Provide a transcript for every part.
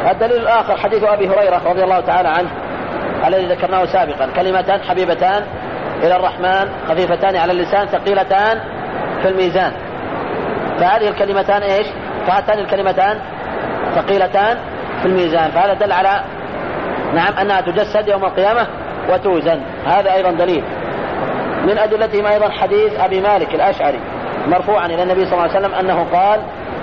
الدليل الآخر حديث أبي هريرة رضي الله تعالى عنه الذي ذكرناه سابقا: كلمتان حبيبتان إلى الرحمن خفيفتان على اللسان ثقيلتان في الميزان. فهذه الكلمتان إيش؟ فهاتان الكلمتان ثقيلتان في الميزان، فهذا دل على نعم أنها تجسد يوم القيامة وتوزن. هذا أيضا دليل. من أدلتهم أيضا حديث أبي مالك الأشعري مرفوعا إلى النبي صلى الله عليه وسلم أنه قال: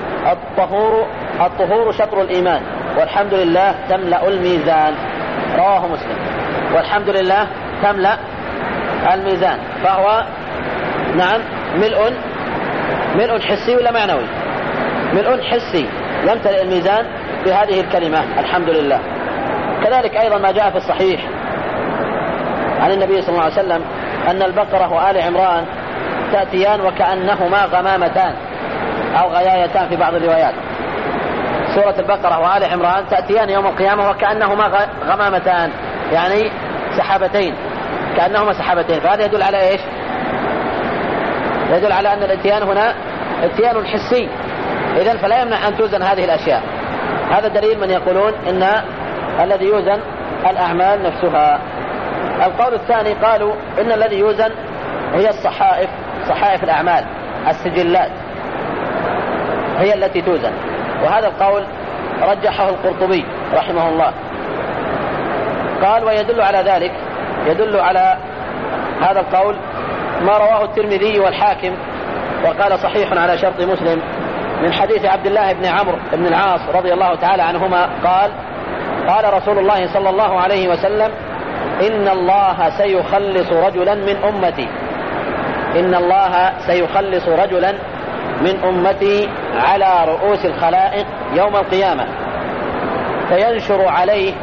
الطهور شطر الإيمان والحمد لله تملأ الميزان. رواه مسلم. والحمد لله تملأ الميزان، فهو نعم ملء حسي ولا معنوي؟ ملء حسي يمتلئ الميزان بهذه الكلمة الحمد لله. كذلك أيضا ما جاء في الصحيح عن النبي صلى الله عليه وسلم أن البقرة وآل عمران تأتيان وكأنهما غمامتان أو غيايتان في بعض الروايات. سورة البقرة وآل عمران تأتيان يوم القيامة وكأنهما غمامتان، يعني سحابتين، كأنهما سحابتين. فهذا يدل على إيش؟ يدل على أن الاتيان هنا اتيان حسي، إذن فلا يمنع أن توزن هذه الأشياء. هذا دليل من يقولون إن الذي يوزن الأعمال نفسها. القول الثاني قالوا إن الذي يوزن هي الصحائف، صحائف الأعمال، السجلات هي التي توزن. وهذا القول رجحه القرطبي رحمه الله. قال: ويدل على ذلك، يدل على هذا القول ما رواه الترمذي والحاكم وقال صحيح على شرط مسلم من حديث عبد الله بن عمرو بن العاص رضي الله تعالى عنهما قال: قال رسول الله صلى الله عليه وسلم: إن الله سيخلص رجلا من أمتي، إن الله سيخلص رجلا من أمتي على رؤوس الخلائق يوم القيامة، فينشر عليه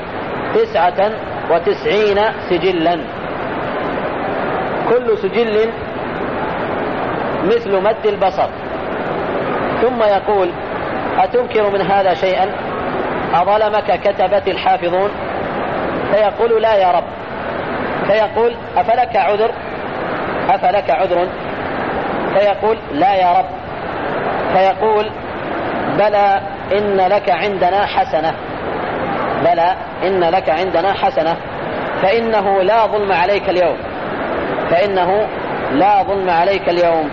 99 سجلا، كل سجل مثل مد البصر، ثم يقول: أتنكر من هذا شيئا؟ أظلمك كتبت الحافظون؟ فيقول: لا يا رب. فيقول: أفلك عذر؟ أفلك عذر؟ فيقول: لا يا رب. فيقول: بلى إن لك عندنا حسنة، بلى إن لك عندنا حسنة، فإنه لا ظلم عليك اليوم، فإنه لا ظلم عليك اليوم.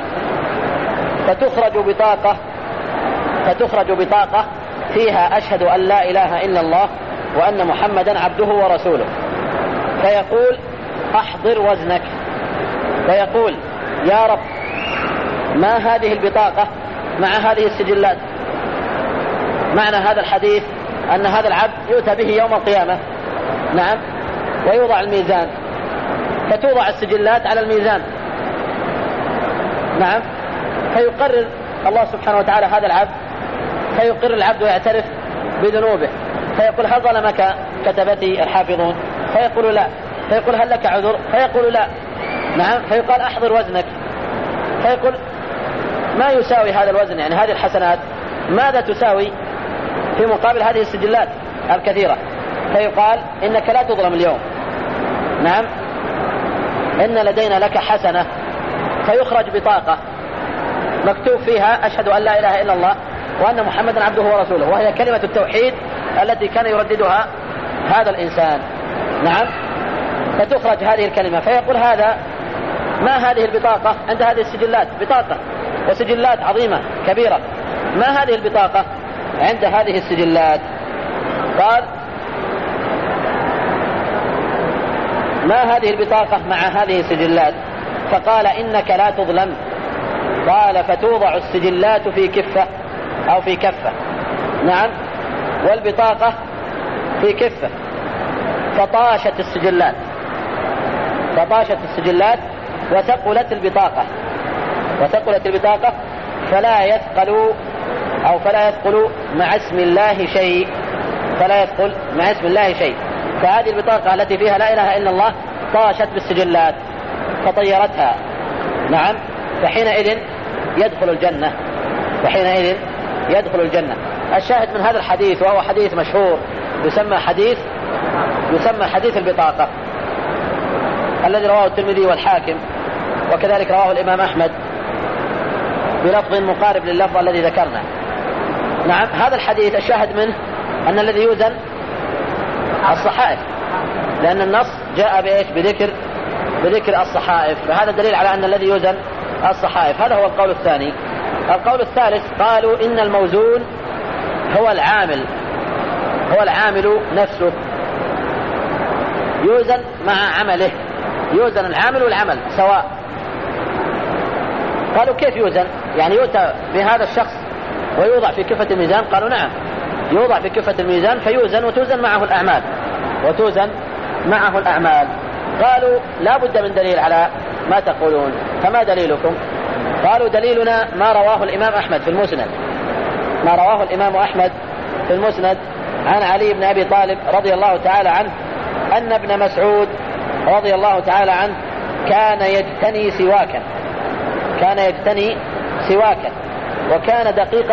فتخرج بطاقة فيها: أشهد أن لا إله إلا الله وأن محمدا عبده ورسوله. فيقول: أحضر وزنك. فيقول: يا رب، ما هذه البطاقة مع هذه السجلات؟ معنى هذا الحديث أن هذا العبد يؤتى به يوم القيامة، نعم، ويوضع الميزان، فتوضع السجلات على الميزان، نعم، فيقرر الله سبحانه وتعالى هذا العبد، فيقر العبد ويعترف بذنوبه، فيقول: هل ظلمك كتبتي الحافظون؟ فيقول: لا. فيقول: هل لك عذر؟ فيقول: لا. نعم. فيقال: أحضر وزنك. فيقول: ما يساوي هذا الوزن، يعني هذه الحسنات ماذا تساوي في مقابل هذه السجلات الكثيرة؟ فيقال: إنك لا تظلم اليوم، نعم، إن لدينا لك حسنة. فيخرج بطاقة مكتوب فيها: أشهد أن لا إله إلا الله وأن محمدا عبده ورسوله، وهي كلمة التوحيد التي كان يرددها هذا الإنسان، نعم. فتخرج هذه الكلمة، فيقول: هذا ما هذه البطاقة عند هذه السجلات؟ بطاقة وسجلات عظيمة كبيرة، ما هذه البطاقة عند هذه السجلات؟ قال: ما هذه البطاقة مع هذه السجلات؟ فقال: إنك لا تظلم. قال: فتوضع السجلات في كفة أو في كفة، نعم، والبطاقة في كفة. فطاشت السجلات، فطاشت السجلات وثقلت البطاقة، وثقلت البطاقة، فلا يثقل مع اسم الله شيء، فلا يثقل مع اسم الله شيء. فهذه البطاقة التي فيها لا إله إلا الله طاشت بالسجلات فطيرتها، نعم، فحينئذ يدخل الجنة، فحينئذ يدخل الجنة. الشاهد من هذا الحديث، وهو حديث مشهور يسمى حديث البطاقة، الذي رواه الترمذي والحاكم، وكذلك رواه الإمام أحمد بلفظ مقارب لللفظ الذي ذكرنا. نعم، هذا الحديث الشاهد منه أن الذي يوزن الصحائف، لأن النص جاء بإيش؟ بذكر الصحائف، فهذا دليل على أن الذي يوزن الصحائف. هذا هو القول الثاني. القول الثالث قالوا إن الموزون هو العامل نفسه، يوزن مع عمله، يوزن العامل والعمل سواء. قالوا كيف يوزن؟ يعني يؤتى بهذا الشخص ويوضع في كفة الميزان؟ قالوا نعم، يوضع في كفة الميزان فيوزن وتوزن معه الأعمال. قالوا لا بد من دليل على ما تقولون، فما دليلكم؟ قالوا دليلنا ما رواه الإمام أحمد في المسند عن علي بن أبي طالب رضي الله تعالى عنه أن ابن مسعود رضي الله تعالى عنه كان يجتني سواكا وكان دقيق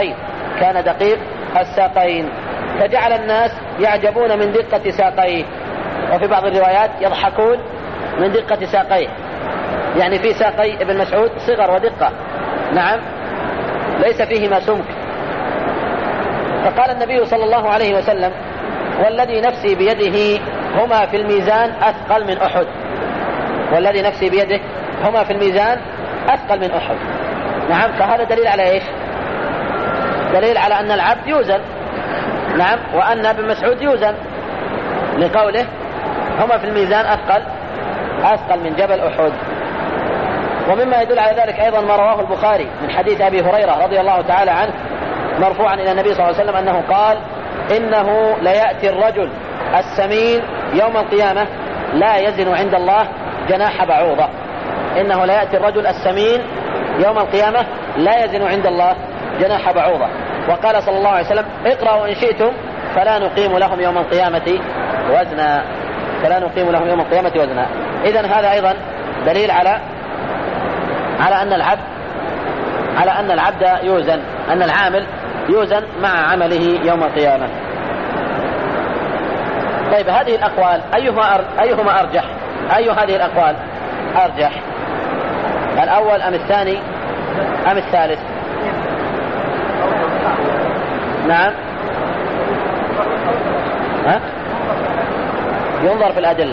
الساقين، فجعل الناس يعجبون من دقة ساقيه، وفي بعض الروايات يضحكون من دقة ساقيه، يعني في ساقي ابن مسعود صغر ودقة، نعم، ليس فيهما سمك. فقال النبي صلى الله عليه وسلم: والذي نفسي بيده هما في الميزان أثقل من أحد. والذي نفسي بيده هما في الميزان أثقل من أحد. نعم، فهذا دليل على إيش؟ دليل على أن العبد يوزن، نعم، وأن ابن مسعود يوزن، لقوله هما في الميزان أثقل من جبل أحد. ومما يدل على ذلك أيضا ما رواه البخاري من حديث أبي هريرة رضي الله تعالى عنه مرفوعا إلى النبي صلى الله عليه وسلم أنه قال: إنه ليأتي الرجل السمين يوم القيامة لا يزن عند الله جناح بعوضة. إنه ليأتي الرجل السمين يوم القيامة لا يزن عند الله جناح بعوضة. وقال صلى الله عليه وسلم: اقرأوا إن شئتم فلا نقيم لهم يوم القيامة وزنا. إذن هذا أيضا دليل على أن العبد يوزن، أن العامل يوزن مع عمله يوم القيامة. طيب، هذه الأقوال أيهما أرجح؟ أي هذه الأقوال أرجح، الأول أم الثاني أم الثالث؟ نعم، ينظر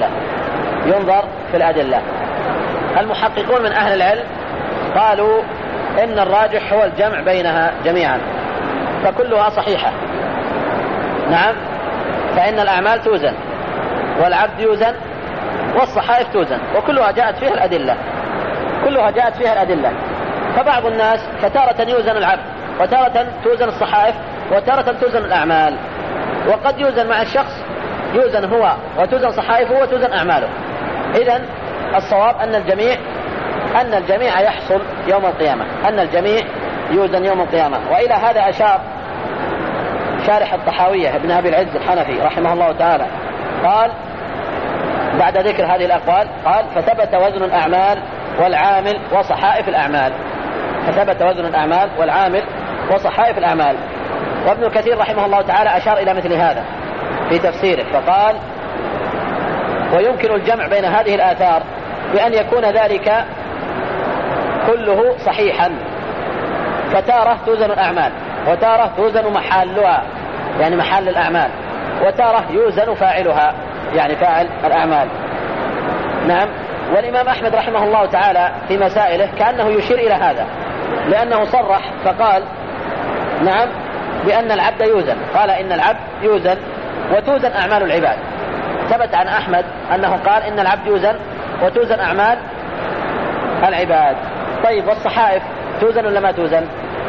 في الأدلة. المحققون من أهل العلم قالوا إن الراجح هو الجمع بينها جميعا، فكلها صحيحة. نعم، فإن الأعمال توزن والعبد يوزن والصحائف توزن، وكلها جاءت فيها الأدلة. فبعض الناس فتارة يوزن العبد، وتارة توزن الصحائف، وتارة توزن الأعمال. وقد يوزن مع الشخص، يوزن هو وتوزن صحائفه وتوزن أعماله. إذن الصواب أن الجميع يحصل يوم القيامة، أن الجميع يوزن يوم القيامة. وإلى هذا أشار شارح الطحاوية ابن أبي العز الحنفي رحمه الله تعالى، قال بعد ذكر هذه الأقوال قال: فثبت وزن الأعمال والعامل وصحائف الأعمال. وابن كثير رحمه الله تعالى أشار إلى مثل هذا في تفسيره، فقال: ويمكن الجمع بين هذه الآثار بأن يكون ذلك كله صحيحا، فتارة توزن الأعمال، وتارة توزن محلها يعني محل الأعمال، وتارة يوزن فاعلها يعني فاعل الأعمال. نعم. والإمام أحمد رحمه الله تعالى في مسائله كأنه يشير إلى هذا، لأنه صرح فقال: نعم، بأن العبد يوزن. قال: إن العبد يوزن وتوزن أعمال العباد. ثبت عن أحمد أنه قال: إن العبد يوزن وتوزن أعمال العباد. طيب، والصحائف توزن ولا ما توزن؟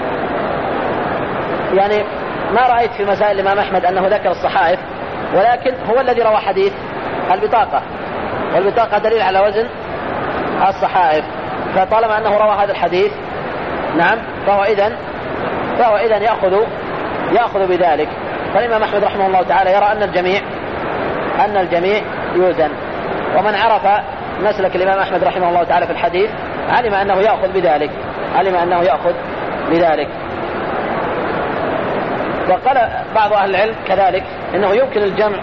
يعني ما رأيت في مسائل الإمام أحمد أنه ذكر الصحائف، ولكن هو الذي روى حديث البطاقة، والبطاقة دليل على وزن الصحائف، فطالما أنه روى هذا الحديث، نعم، فهو إذن يأخذ بذلك. فالإمام أحمد رحمه الله تعالى يرى أن الجميع يوزن. ومن عرف مسلك الإمام أحمد رحمه الله تعالى في الحديث علم أنه يأخذ بذلك. وقال بعض أهل العلم كذلك إنه يمكن الجمع،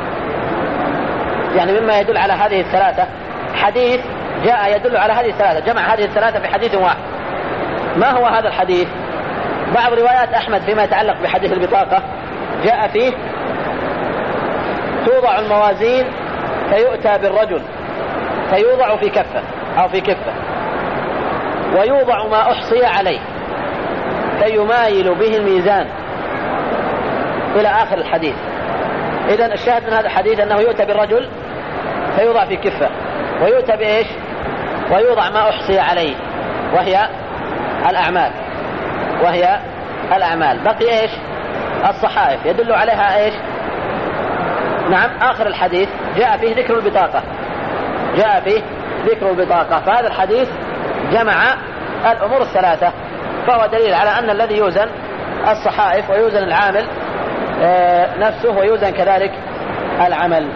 يعني مما يدل على هذه الثلاثة حديث جاء يدل على هذه الثلاثة، جمع هذه الثلاثة في حديث واحد. ما هو هذا الحديث؟ بعض روايات أحمد فيما يتعلق بحديث البطاقة جاء فيه توضع الموازين فيؤتى بالرجل فيوضع في كفة أو في كفة ويوضع ما أحصي عليه فيمايل به الميزان إلى آخر الحديث. إذن الشاهد من هذا الحديث أنه يؤتى بالرجل فيوضع في كفة ويؤتى بإيش؟ ويوضع ما أحصي عليه وهي الأعمال. بقي إيش؟ الصحائف يدل عليها إيش؟ نعم آخر الحديث جاء فيه ذكر البطاقة فهذا الحديث جمع الأمور الثلاثة فهو دليل على أن الذي يوزن الصحائف ويوزن العامل نفسه ويوزن كذلك العمل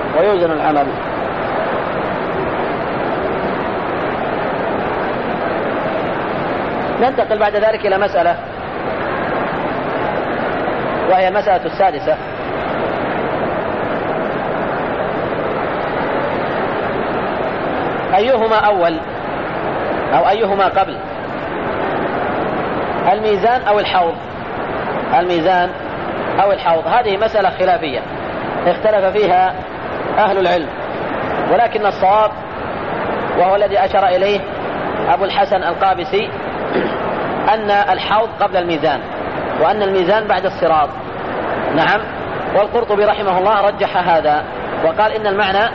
ننتقل بعد ذلك إلى مسألة وهي المسألة السادسة أيهما أول أو أيهما قبل الميزان أو الحوض هذه مسألة خلافية اختلف فيها أهل العلم ولكن الصواب وهو الذي أشار إليه أبو الحسن القابسي أن الحوض قبل الميزان وأن الميزان بعد الصراط. نعم والقرطبي رحمه الله رجح هذا وقال إن المعنى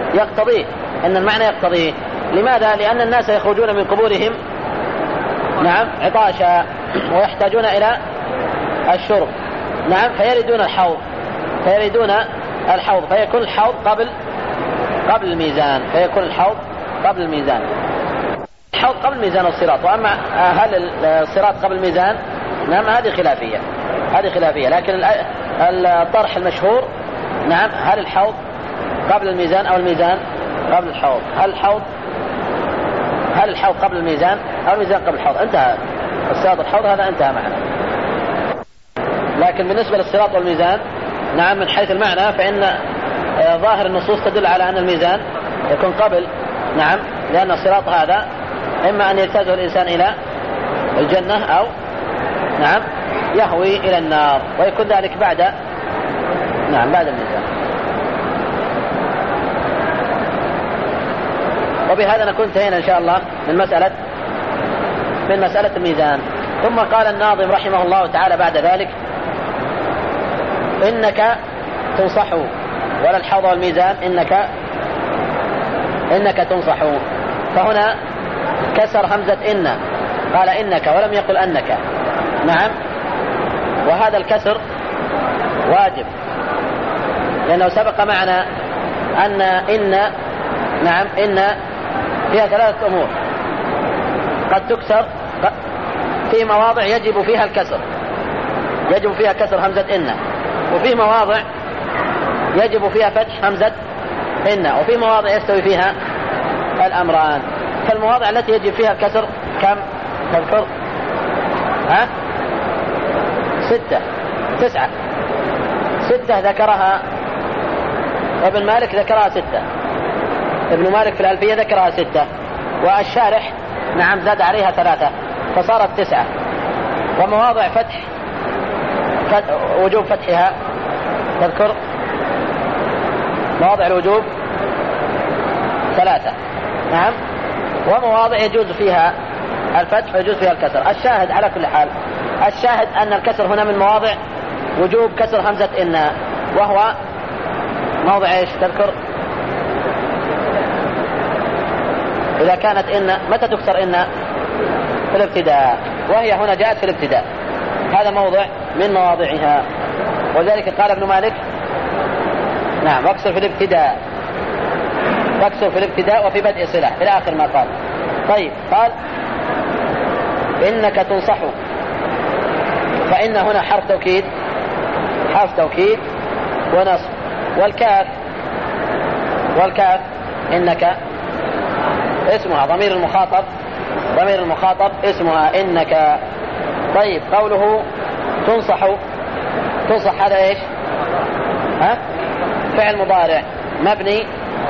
يقتضيه لماذا؟ لأن الناس يخرجون من قبورهم نعم عطاشا ويحتاجون إلى الشرب نعم فيردون الحوض فيكون الحوض قبل الميزان الحوض قبل الميزان والصراط. وأما هل الصراط قبل الميزان نعم هذه خلافية لكن الطرح المشهور نعم هل الحوض قبل الميزان أو الميزان قبل الحوض؟ هل الحوض قبل الميزان أو الميزان قبل الحوض؟ انتهى الصراط الحوض هذا انتهى معنا. لكن بالنسبة للصراط والميزان نعم من حيث المعنى فإن ظاهر النصوص تدل على أن الميزان يكون قبل نعم لأن الصراط هذا إما أن يلتزم الإنسان إلى الجنة أو نعم يهوي إلى النار ويكون ذلك بعد الميزان. وبهذا نكون انتهينا إن شاء الله من مسألة الميزان. ثم قال الناظم رحمه الله تعالى بعد ذلك إنك تنصح ولا الحوض والميزان إنك تنصح. فهنا كسر همزة إن قال إنك ولم يقل أنك نعم وهذا الكسر واجب لأنه سبق معنا أن إن فيها ثلاثة أمور قد تكسر في مواضع يجب فيها كسر همزة إن وفي مواضع يجب فيها فتح همزة إن وفي مواضع يستوي فيها الأمران. فالمواضع التي يجب فيها الكسر كم تذكر؟ 6 ذكرها ابن مالك ذكرها 6 ابن مالك في الألفية ذكرها 6 والشارح نعم زاد عليها 3 فصارت 9. ومواضع وجوب فتحها تذكر مواضع الوجوب 3 نعم ومواضع يجوز فيها الفتح ويجوز فيها الكسر. الشاهد على كل حال الشاهد أن الكسر هنا من مواضع وجوب كسر همزة إن وهو موضع إيش تذكر؟ إذا كانت إن متى تكسر إن؟ في الابتداء وهي هنا جاءت في الابتداء هذا موضع من مواضعها وذلك قال ابن مالك نعم واكسر في الابتداء وفي بدء صلة إلى آخر ما قال. طيب قال إنك تنصح فإن هنا حرف توكيد ونصب والكاف إنك اسمها ضمير المخاطب اسمها إنك. طيب قوله تنصح هذا إيش؟ فعل مضارع مبني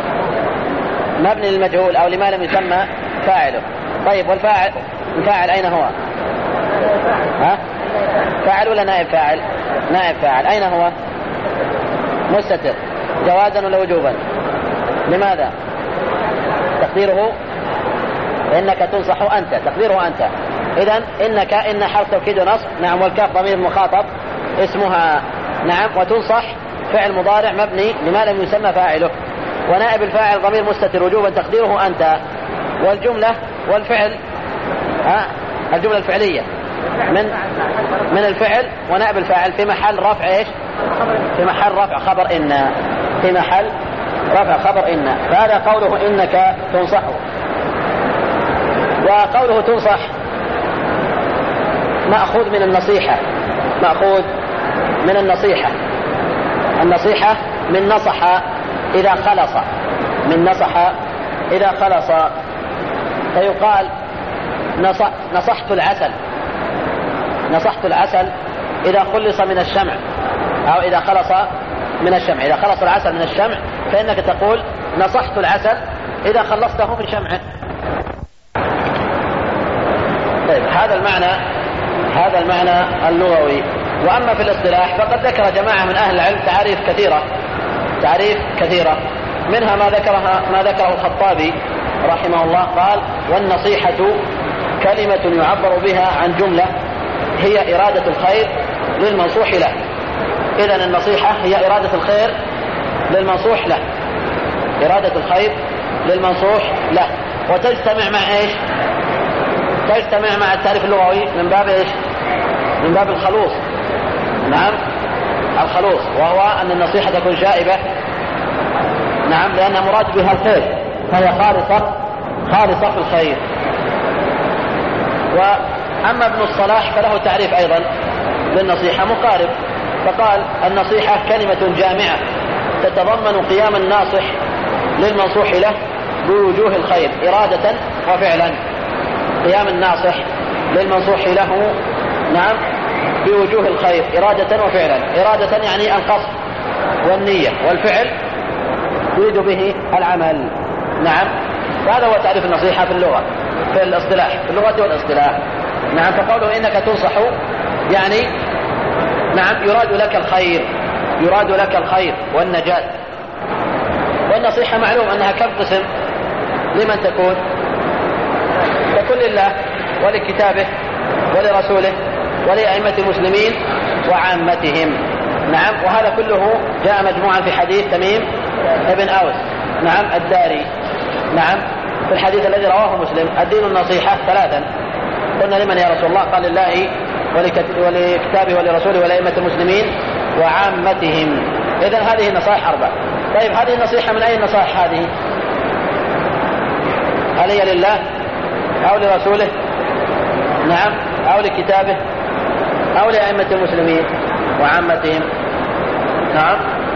للمجهول أو لما لم يسمى فاعله. طيب والفاعل أين هو؟ فاعل ولا نائب فاعل؟ نائب فاعل. أين هو؟ مستتر، جوازا ولا وجوبا؟ لماذا؟ تقديره إنك تنصح أنت، تقديره أنت. إذن إنك إن حرف توكيد ونصب، نعم، والكاف ضمير مخاطب اسمها، نعم، وتنصح فعل مضارع مبني لما لم يسمى فاعله، ونائب الفاعل ضمير مستتر وجوبا تقديره أنت، والجملة والفعل الجملة الفعلية من الفعل ونائب الفاعل في محل رفع ايش؟ في محل رفع خبر إن، في محل رفع خبر إن. فهذا قوله إنك تنصح. وقوله تنصح مأخوذ من النصيحة، مأخوذ من النصيحة. النصيحة من نصح إذا خلص، من نصح إذا خلص. فيقال نصحت العسل، نصحت العسل إذا خلص من الشمع، أو إذا خلص من الشمع. إذا خلص العسل من الشمع فإنك تقول نصحت العسل إذا خلصته من شمعه. طيب، هذا المعنى اللغوي. وأما في الاصطلاح فقد ذكر جماعة من أهل العلم تعريف كثيرة، منها ما ذكره الخطابي رحمه الله، قال: والنصيحة كلمة يعبر بها عن جملة هي إرادة الخير للمنصوح له. إذن النصيحة هي إرادة الخير للمنصوح له، إرادة الخير للمنصوح له. وتجتمع مع إيش؟ تجتمع مع التعريف اللغوي من باب إيش؟ من باب الخلوص. نعم، الخلوص، وهو أن النصيحة تكون شائبة، نعم، لأن مراد بها الخير، فهي خالصة في الخير. وأما ابن الصلاح فله تعريف أيضا للنصيحة مقارب، فقال: النصيحة كلمة جامعة تتضمن قيام الناصح للمنصوح له بوجوه الخير إرادة وفعلا. قيام الناصح للمنصوح له، نعم، بوجوه الخير إرادة وفعلا. إرادة يعني القصد والنية، والفعل يريد به العمل. نعم، فهذا هو تعريف النصيحة في اللغة، في الاصطلاح، في اللغة والاصطلاح. نعم، فقوله إنك تنصح يعني، نعم، يراد لك الخير والنجاة. والنصيحة معلوم أنها كم قسم؟ لمن تكون لله ولكتابه ولرسوله ولأئمة المسلمين وعامتهم. نعم، وهذا كله جاء مجموعا في حديث تميم ابن أوس، نعم، الداري، نعم، في الحديث الذي رواه مسلم: الدين النصيحة ثلاثا. قلنا: لمن يا رسول الله؟ قال: لله ولكتابه ولرسوله ولأئمة المسلمين وعامتهم. إذن هذه النصائح 4. طيب، هذه النصيحة من أي النصائح هذه؟ هل هي لله أو لرسوله، نعم، أو لكتابه أو لأئمة المسلمين وعامتهم؟ نعم،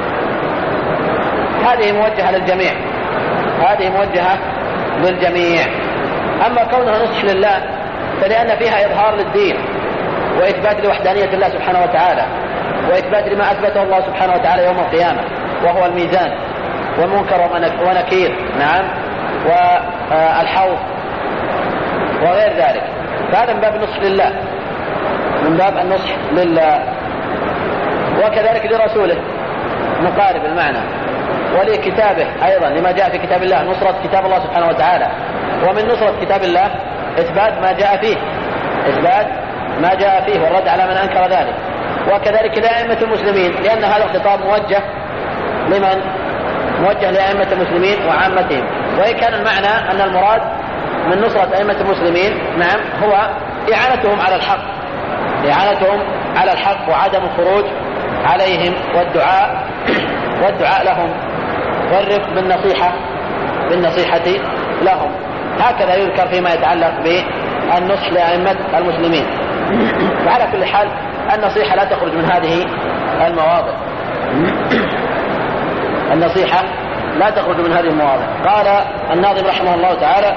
هذه موجهة للجميع، هذه موجهة للجميع. أما كونها نصح لله فلأن فيها إظهار للدين وإثبات لوحدانية الله سبحانه وتعالى، وإثبات لما أثبته الله سبحانه وتعالى يوم القيامة، وهو الميزان والمنكر ونكير، نعم، والحوض وغير ذلك. فهذا من باب النصح لله، من باب النصح لله. وكذلك لرسوله مقارب المعنى، ولكتابه أيضا لما جاء في كتاب الله، نصرة كتاب الله سبحانه وتعالى. ومن نصرة كتاب الله إثبات ما جاء فيه، إثبات ما جاء فيه والرد على من أنكر ذلك. وكذلك لأئمة المسلمين، لأن هذا الخطاب موجه لمن؟ موجه لأئمة المسلمين وعامتهم. وإن كان المعنى أن المراد من نصرة أئمة المسلمين، نعم، هو إعانتهم على الحق، إعانتهم على الحق وعدم الخروج عليهم، والدعاء لهم، والرفق بالنصيحة لهم. هكذا يذكر فيما يتعلق بالنصح لأئمة المسلمين. وعلى كل حال النصيحة لا تخرج من هذه المواضع، النصيحة لا تخرج من هذه المواضع. قال الناظم رحمه الله تعالى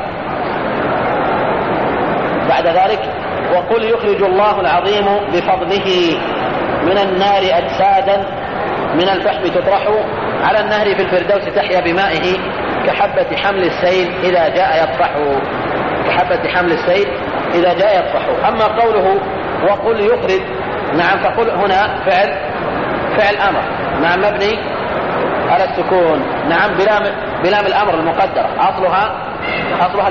بعد ذلك: وقل يخرج الله العظيم بفضله من النار أجسادا من الفحم تطرح على النهر في الفردوس تحيا بمائه كحبة حمل السيل إذا جاء يطفح، كحبة حمل السيل إذا جاء يطفح. أما قوله وقل يخرج نعم تقول هنا فعل أمر نعم مبني على السكون نعم بلام الأمر المقدرة أصلها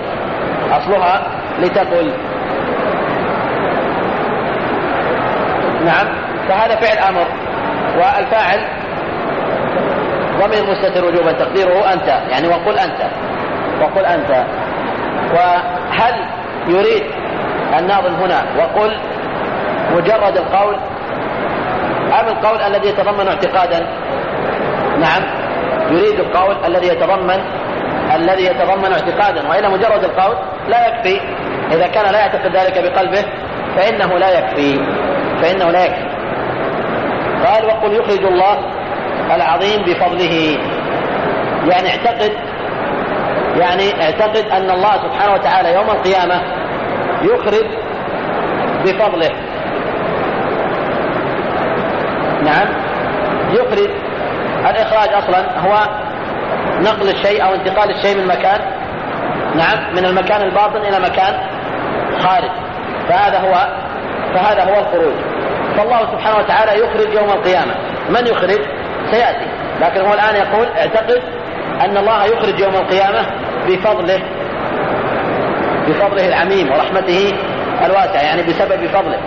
لتقل نعم. فهذا فعل أمر والفاعل ضمير مستتر وجوبا تقديره أنت يعني وقل أنت. وهل يريد الناظم هنا وقل مجرد القول أم القول الذي يتضمن اعتقادا؟ نعم يريد القول الذي يتضمن اعتقادا، وإلا مجرد القول لا يكفي. إذا كان لا يعتقد ذلك بقلبه فإنه لا يكفي. قال وقل يخرج الله العظيم بفضله، يعني اعتقد أن الله سبحانه وتعالى يوم القيامة يخرج بفضله. نعم يخرج. الإخراج أصلا هو نقل الشيء أو انتقال الشيء من مكان من المكان الباطن إلى مكان خارج، فهذا هو الخروج. فالله سبحانه وتعالى يخرج يوم القيامة. من يخرج سيأتي، لكن هو الآن يقول اعتقد أن الله يخرج يوم القيامة بفضله العميم ورحمته الواسعة، يعني بسبب فضله.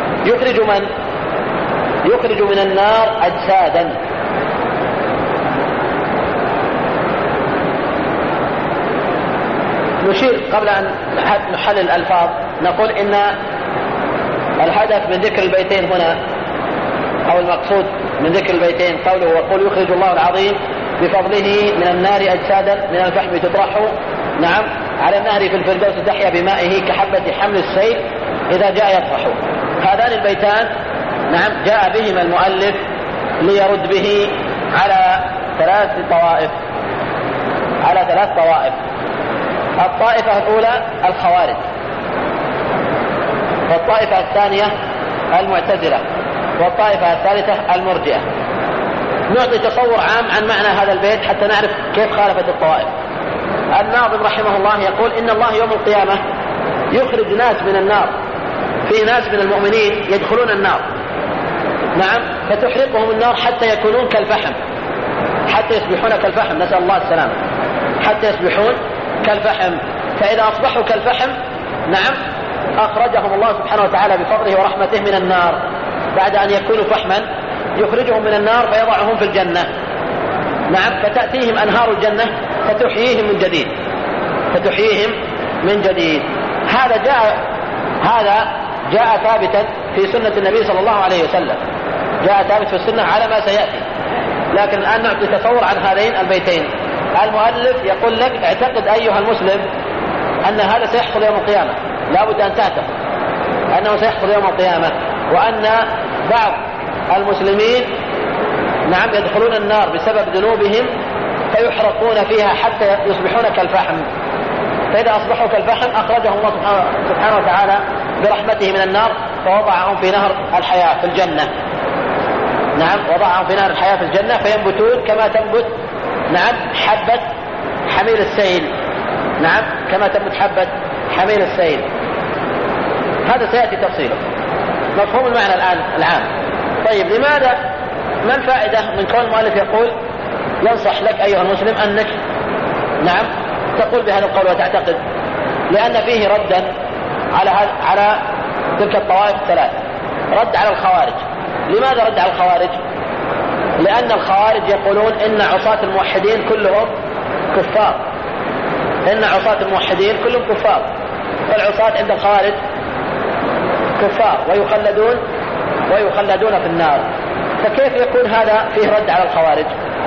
يخرج من النار أجسادا. نشير قبل أن نحلل الألفاظ نقول إن الهدف من ذكر البيتين هنا أو المقصود من ذكر البيتين قوله وقل يخرج الله العظيم بفضله من النار أجسادا من الفحم تطرح على النهر في الفردوس تحيا بمائه كحبة حمل السيل إذا جاء يطرح. هذان البيتان جاء بهما المؤلف ليرد به على ثلاث طوائف. الطائفة الأولى الخوارج، والطائفة الثانية المعتزلة، والطائفة الثالثة المرجئة. نعطي تصور عام عن معنى هذا البيت حتى نعرف كيف خالفت الطوائف. الناظم رحمه الله يقول إن الله يوم القيامة يخرج ناس من النار، في ناس من المؤمنين يدخلون النار فتحرقهم النار حتى يكونون كالفحم، حتى يصبحون كالفحم، نسأل الله السلامة، حتى يصبحون كالفحم. فإذا أصبحوا كالفحم أخرجهم الله سبحانه وتعالى بفضله ورحمته من النار. بعد أن يكونوا فحما يخرجهم من النار فيضعهم في الجنة فتأتيهم أنهار الجنة فتحييهم من جديد. هذا جاء ثابتا في سنة النبي صلى الله عليه وسلم، جاء ثابت في السنة على ما سيأتي. لكن الآن نعطي تصور عن هذين البيتين. المؤلف يقول لك اعتقد أيها المسلم أن هذا سيحصل يوم القيامة، لا بد أن تعتقد أنه سيحصل يوم القيامة، وأن بعض المسلمين يدخلون النار بسبب ذنوبهم فيحرقون فيها حتى يصبحون كالفحم. فإذا أصبحوا كالفحم أخرجهم الله سبحانه وتعالى برحمته من النار فوضعهم في نهر الحياة في الجنة. وضعهم في نهر الحياة في الجنة فينبتون كما تنبت حبة حميل السيل. كما تنبت حبة حميل السيل. هذا سيأتي تفصيله. مفهوم المعنى الآن العام. طيب ما الفائدة من كون المؤلف يقول ينصح لك أيها المسلم أنك تقول بهذا القول وتعتقد؟ لأن فيه ردا على تلك الطوائف الثلاث. رد على الخوارج. لماذا رد على الخوارج؟ لأن الخوارج يقولون إن عصاة الموحدين كلهم كفار. فالعصاة عند الخوارج كفار ويخلدون في النار. فكيف يكون هذا فيه رد على الخوارج؟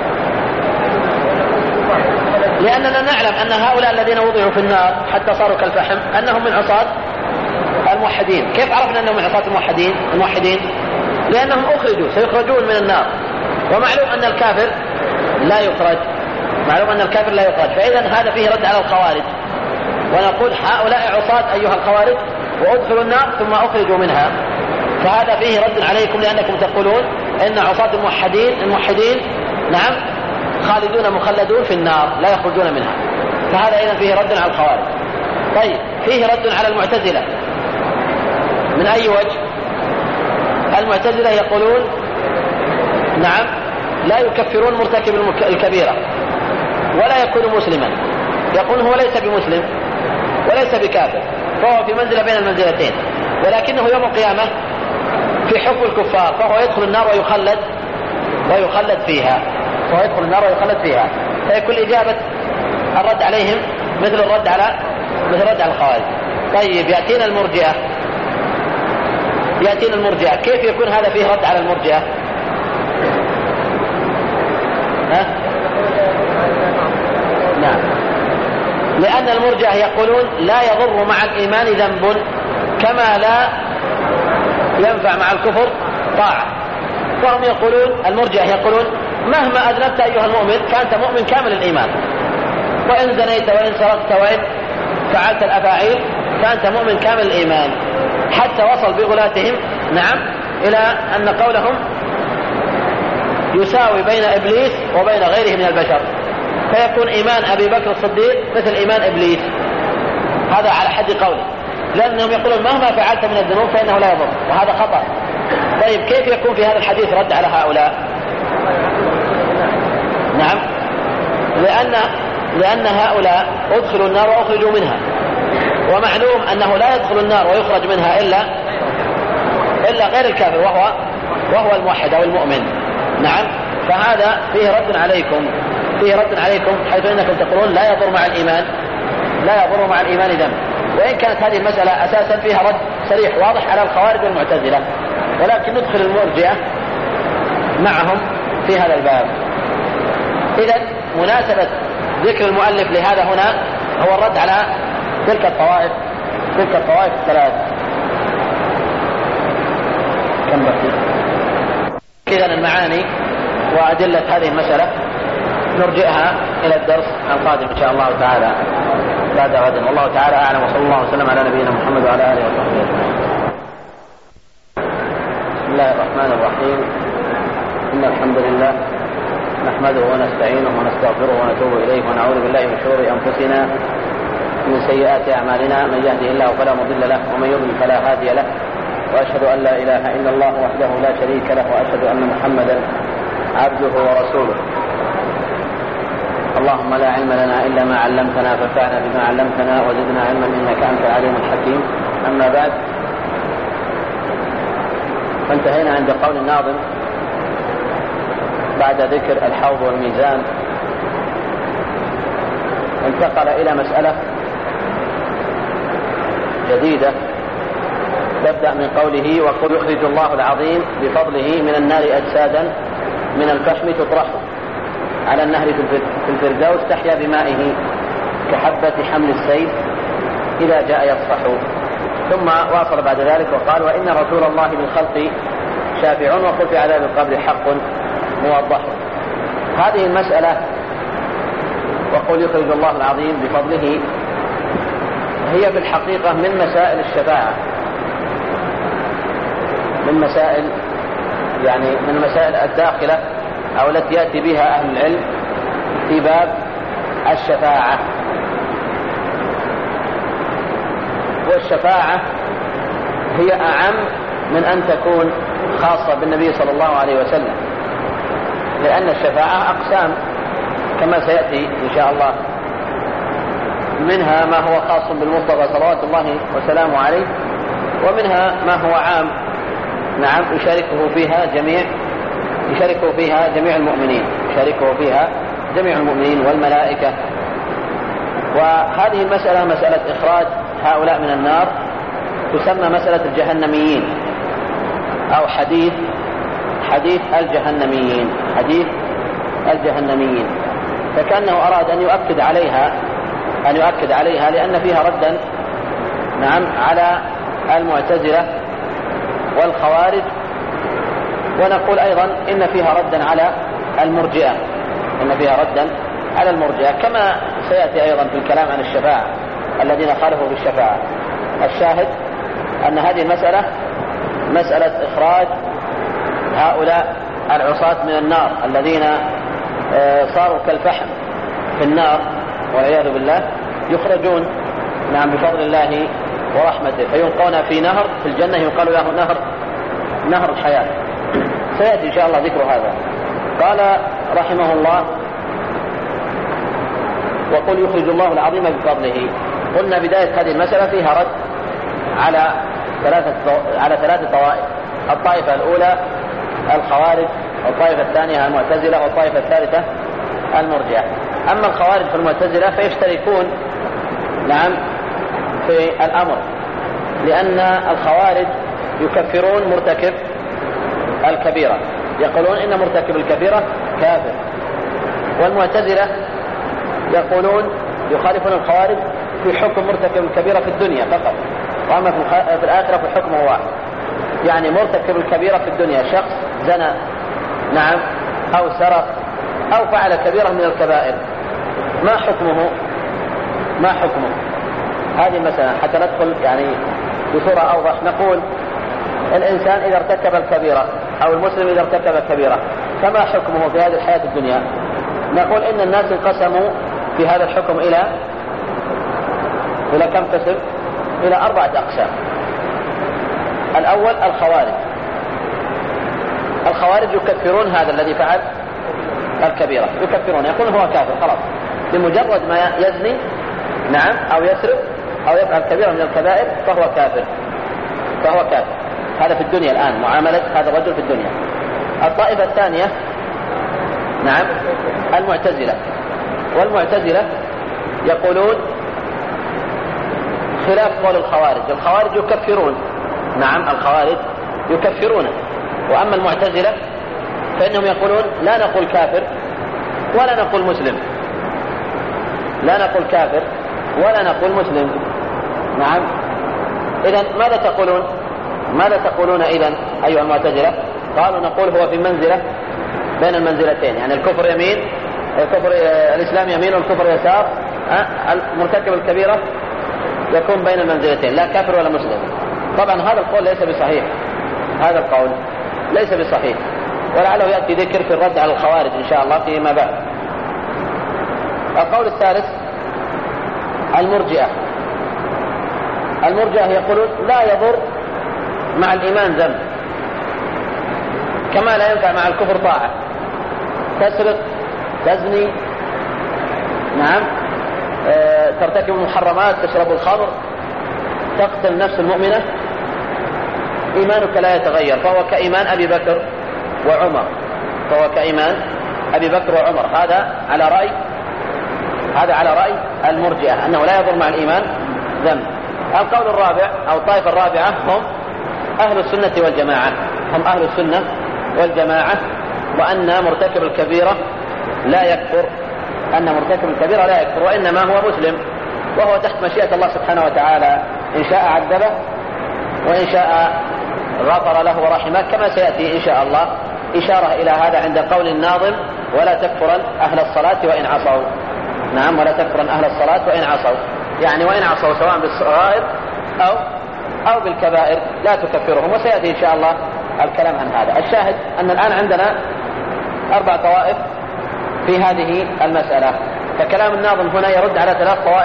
لأننا نعلم أن هؤلاء الذين وضعوا في النار حتى صاروا كالفحم أنهم من عصاة الموحدين. كيف عرفنا أنهم من عصاة الموحدين؟ لأنهم سيخرجون من النار، ومعلوم أن الكافر لا يخرج. فإذا هذا فيه رد على الخوارج، ونقول هؤلاء عصاة أيها الخوارج وأدخلوا النار ثم أخرجوا منها. فهذا فيه رد عليكم لأنكم تقولون إن عصاة الموحدين خالدون مخلدون في النار لا يخرجون منها. فهذا إذن فيه رد على الخوارج. طيب فيه رد على المعتزلة. من أي وجه؟ المعتزلة يقولون نعم لا يكفرون مرتكب الكبيرة ولا يكون مسلما، يقول هو ليس بمسلم وليس بكافر، فهو في منزلة بين المنزلتين، ولكنه يوم القيامة في حكم الكفار، فهو يدخل النار ويخلد فيها، فهو يدخل النار ويخلد فيها. فيكون إجابة الرد عليهم مثل الرد على الخوارج. طيب يأتينا المرجئة، كيف يكون هذا فيه رد على المرجئة؟ نعم، لأن المرجئة يقولون لا يضر مع الإيمان ذنب كما لا ينفع مع الكفر طاعة. وهم يقولون المرجئة يقولون مهما أذنبت أيها المؤمن فأنت مؤمن كامل الإيمان، وإن زنيت وإن سرقت وإن فعلت الأفاعيل فأنت مؤمن كامل الإيمان، حتى وصل بغلاتهم نعم إلى أن قولهم يساوي بين إبليس وبين غيره من البشر، فيكون إيمان أبي بكر الصديق مثل إيمان إبليس. هذا على حد قوله، لأنهم يقولون مهما فعلت من الذنوب فإنه لا يضر، وهذا خطأ. طيب كيف يكون في هذا الحديث رد على هؤلاء؟ نعم، لأن هؤلاء أدخلوا النار وأخرجوا منها، ومعلوم أنه لا يدخل النار ويخرج منها إلا غير الكافر وهو الموحد أو المؤمن. نعم، فهذا فيه رد عليكم حيث إنكم تقولون لا يضر مع الإيمان ذنب، وإن كانت هذه المسألة أساسا فيها رد صريح واضح على الخوارج والمعتزلة، ولكن ندخل المرجئة معهم في هذا الباب. إذن مناسبة ذكر المؤلف لهذا هنا هو الرد على تلك الطوائف الثلاث. كم بقي؟ إذن المعاني وأدلة هذه المسألة نرجئها إلى الدرس القادم إن شاء الله تعالى بعد غد. والله تعالى أعلم، وصلى الله وسلم على نبينا محمد وعلى آله وصحبه أجمعين. بسم الله الرحمن الرحيم. إن الحمد لله نحمده ونستعينه ونستغفره ونتوب إليه، ونعوذ بالله من شرور أنفسنا من سيئات أعمالنا، من يهده الله فلا مضل له ومن يضلل فلا هادي له، وأشهد أن لا إله إلا الله وحده لا شريك له، وأشهد أن محمدا عبده ورسوله. اللهم لا علم لنا إلا ما علمتنا، فانفعنا بما علمتنا وزدنا علما إنك أنت العليم الحكيم. أما بعد، فانتهينا عند قول الناظم بعد ذكر الحوض والميزان، انتقل إلى مسألة جديدة تبدأ من قوله وقل يخرج الله العظيم بفضله من النار أجسادا من الفحم تطرح على النهر في الفردوس تحيا بمائه كحبة حمل السيل إذا جاء يصفح. ثم واصل بعد ذلك وقال وإن رسول الله بالخلق شافع وقل في عذاب القبر حق موضح. هذه المسألة وقل يخرج الله العظيم بفضله هي في الحقيقة من مسائل الشفاعة، من المسائل الداخلة أو التي يأتي بها أهل العلم في باب الشفاعة. والشفاعة هي أعم من أن تكون خاصة بالنبي صلى الله عليه وسلم، لأن الشفاعة أقسام كما سيأتي إن شاء الله، منها ما هو خاص بالمصطفى صلوات الله وسلامه عليه، ومنها ما هو عام نعم يشاركه فيها جميع المؤمنين والملائكة. وهذه المسألة مسألة إخراج هؤلاء من النار تسمى مسألة الجهنميين أو حديث الجهنميين. فكأنه أراد أن يؤكد عليها لأن فيها ردا نعم على المعتزلة والخوارج، ونقول أيضا إن فيها ردا على المرجئة، كما سيأتي أيضا في الكلام عن الشفاعة الذين خالفوا في الشفاعة. الشاهد أن هذه المسألة مسألة إخراج هؤلاء العصاة من النار الذين صاروا كالفحم في النار والعياذ بالله، يخرجون نعم بفضل الله ورحمته، فيلقون في نهر في الجنة يقال له نهر نهر الحياة. سيأتي إن شاء الله ذكر هذا. قال رحمه الله: وقل يخرج الله العظيم بفضله. قلنا بداية هذه المسألة فيها رد على ثلاثة طوائف: الطائفة الأولى الخوارج، والطائفة الثانية المعتزلة، والطائفة الثالثة المرجئة. أما الخوارج في المعتزلة فيشتركون في الأمر، لأن الخوارج يكفرون مرتكب الكبيرة، يقولون إن مرتكب الكبيرة كافر. والمعتزلة يقولون يخالفون الخوارج في حكم مرتكب الكبيرة في الدنيا فقط، وأما في الآخرة في حكمه واحد. يعني مرتكب الكبيرة في الدنيا شخص زنى أو سرق أو فعل كبيرة من الكبائر، ما حكمه؟ هذه مثلا حتى ندخل بصورة أوضح. نقول الإنسان إذا ارتكب الكبيرة أو المسلم إذا ارتكب الكبيرة فما حكمه في هذه الحياة الدنيا؟ نقول إن الناس انقسموا في هذا الحكم إلى كم قسم؟ إلى 4 أقسام. الأول الخوارج يكفرون هذا الذي فعل الكبيرة، يكفرون، يقولون هو كافر خلاص بمجرد ما يزني أو يسرق أو يفعل كبيرة من الكبائر فهو كافر. هذا في الدنيا الآن، معاملة هذا الرجل في الدنيا. الطائفة الثانية والمعتزلة يقولون خلاف قول الخوارج يكفرون، الخوارج يكفرون. وأما المعتزلة فإنهم يقولون لا نقول كافر ولا نقول مسلم، إذن ماذا تقولون إذن أيها المعتزلة؟ قالوا نقول هو في منزلة بين المنزلتين، يعني الإسلام يمين والكفر يسار. مرتكب الكبيرة يكون بين المنزلتين، لا كافر ولا مسلم. طبعا هذا القول ليس بصحيح، ولعله يأتي ذكر في الرد على الخوارج إن شاء الله فيما بعد. القول الثالث المرجئة يقولون لا يضر مع الإيمان ذنب، كما لا ينفع مع الكفر طاعة. تسرق، تزني، ترتكب المحرمات، تشرب الخمر، تقتل نفس المؤمنة، إيمانك لا يتغير، فهو كإيمان أبي بكر وعمر. هذا على رأي المرجئة أنه لا يضر مع الإيمان ذنب. القول الرابع أو الطائفة الرابعة هم أهل السنة والجماعة، وأن مرتكب الكبيرة لا يكفر، وإنما هو مسلم، وهو تحت مشيئة الله سبحانه وتعالى، إن شاء عذبه وإن شاء غفر له ورحمه، كما سيأتي إن شاء الله إشارة إلى هذا عند قول الناظم: ولا تكفرن أهل الصلاة وإن عصوا. ولا تكفرن أهل الصلاة وإن عصوا، يعني وإن عصوا سواء بالصغائر أو بالكبائر لا تكفرهم، وسيأتي إن شاء الله الكلام عن هذا. الشاهد أن الآن عندنا 4 طوائف في هذه المسألة، فكلام الناظم هنا يرد على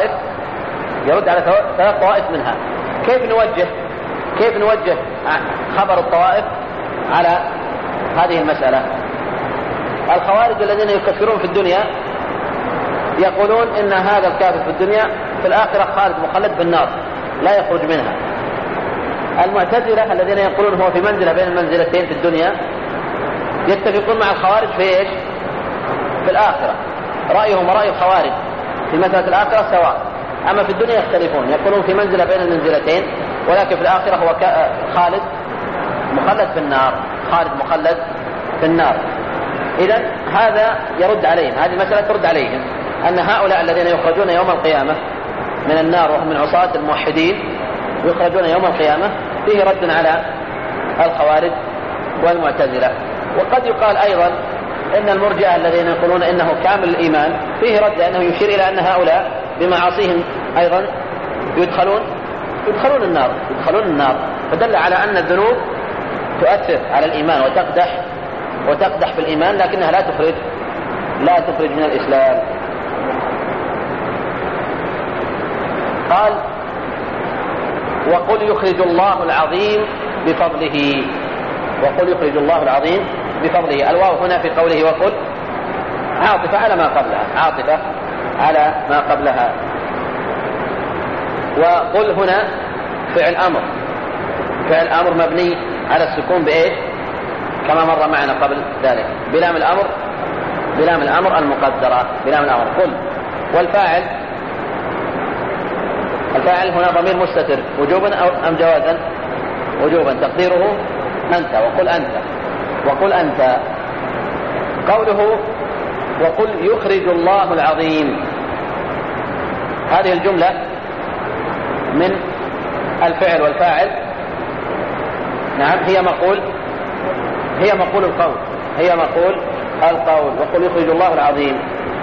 3 طوائف منها. كيف نوجه خبر الطوائف على هذه المسألة؟ الخوارج الذين يكفرون في الدنيا يقولون إن هذا الكافر في الدنيا في الآخرة خالد مخلد في النار لا يخرج منها. المعتزلة الذين يقولون هو في منزلة بين المنزلتين في الدنيا يتفقون مع الخوارج في إيش؟ في الآخرة. رأيهم ورأي الخوارج في مسألة الآخرة سواء، أما في الدنيا يختلفون، يقولون في منزلة بين المنزلتين، ولكن في الآخرة هو خالد مخلد في النار. إذن هذا يرد عليهم، هذه المسألة ترد عليهم أن هؤلاء الذين يخرجون يوم القيامة من النار وهم من عصاة الموحدين يخرجون يوم القيامة، فيه رد على الخوارج والمعتزلة. وقد يقال أيضا إن المرجئة الذين يقولون إنه كامل الإيمان فيه رد، لأنه يشير إلى أن هؤلاء بمعاصيهم أيضا يدخلون النار، فدل على أن الذنوب تؤثر على الإيمان وتقدح في الإيمان، لكنها لا تخرج من الإسلام. قال: وقل يخرج الله العظيم بفضله. وقل يخرج الله العظيم بفضله. الواو هنا في قوله وقل عاطفة على ما قبلها، عاطفة على ما قبلها. وقل هنا فعل أمر، فعل أمر مبني على السكون بإيش؟ كما مر معنا قبل ذلك، بلام الأمر، بلام الأمر المقدرة، بلام الأمر قل. والفاعل، الفاعل هنا ضمير مستتر وجوبا أم جوازا؟ وجوبا، تقديره أنت، وقل أنت، وقل أنت. قوله وقل يخرج الله العظيم، هذه الجملة من الفعل والفاعل، نعم هي مقول، هي مقول القول، هي مقول القول. وقل يخرج الله العظيم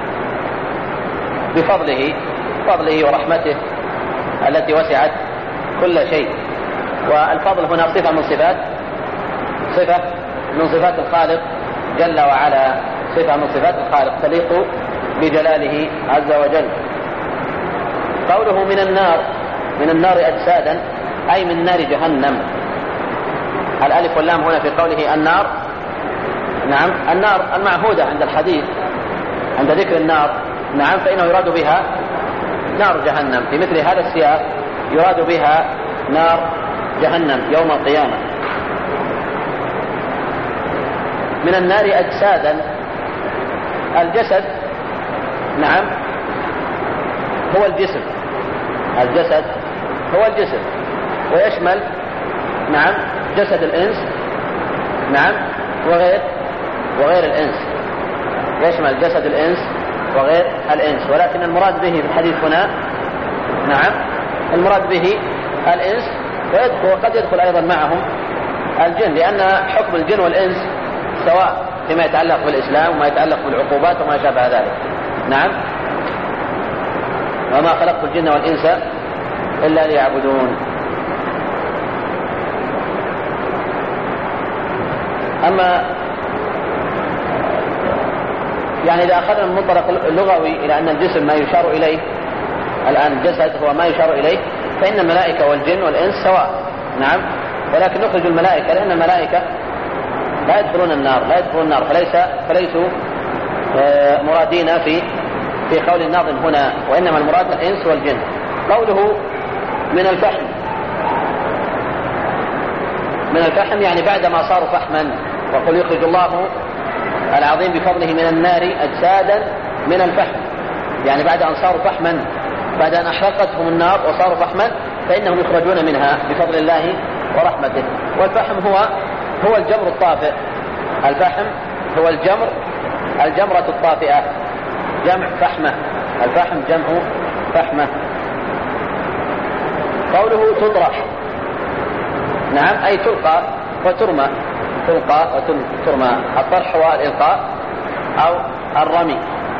بفضله، فضله ورحمته التي وسعت كل شيء. والفضل هنا صفة من صفات، صفة من صفات الخالق جل وعلا، صفة من صفات الخالق تليق بجلاله عز وجل. قوله من النار، من النار أجسادا أي من نار جهنم. الألف واللام هنا في قوله النار، نعم النار المعهودة عند الحديث، عند ذكر النار، نعم فإنه يراد بها نار جهنم. في مثل هذا السياق يراد بها نار جهنم يوم القيامة. من النار أجسادا، الجسد نعم هو الجسم، الجسد هو الجسم، ويشمل نعم جسد الإنس، نعم وغير الإنس، يشمل جسد الإنس وغير الإنس. ولكن المراد به في الحديث هنا نعم المراد به الإنس، وقد يدخل أيضا معهم الجن، لأن حكم الجن والإنس سواء فيما يتعلق بالإسلام وما يتعلق بالعقوبات وما شابه ذلك. نعم وما خلقت الجن والإنس إلا ليعبدون. أما يعني إذا أخذنا من منطلق اللغوي إلى أن الجسم ما يشار إليه، الآن الجسد هو ما يشار إليه، فإن الملائكة والجن والإنس سواء، نعم، ولكن نخرج الملائكة لأن الملائكة لا يدخلون النار، لا يدخلون النار، فليسوا مرادين في قول الناظم هنا، وإنما المراد الإنس والجن. قوله من الفحم، من الفحم يعني بعدما صاروا فحما. وقل يخرج الله العظيم بفضله من النار أجسادا من الفحم، يعني بعد أن صاروا فحما، بعد أن أحرقتهم النار وصاروا فحما فإنهم يخرجون منها بفضل الله ورحمته. والفحم هو الجمر الطافئ، الفحم هو الجمرة الطافئة، جمع فحمة، الفحم جمع فحمة. قوله تطرح، نعم أي تلقى وترمى، تلقى وترمى. الطرح هو الإلقاء أو الرمي.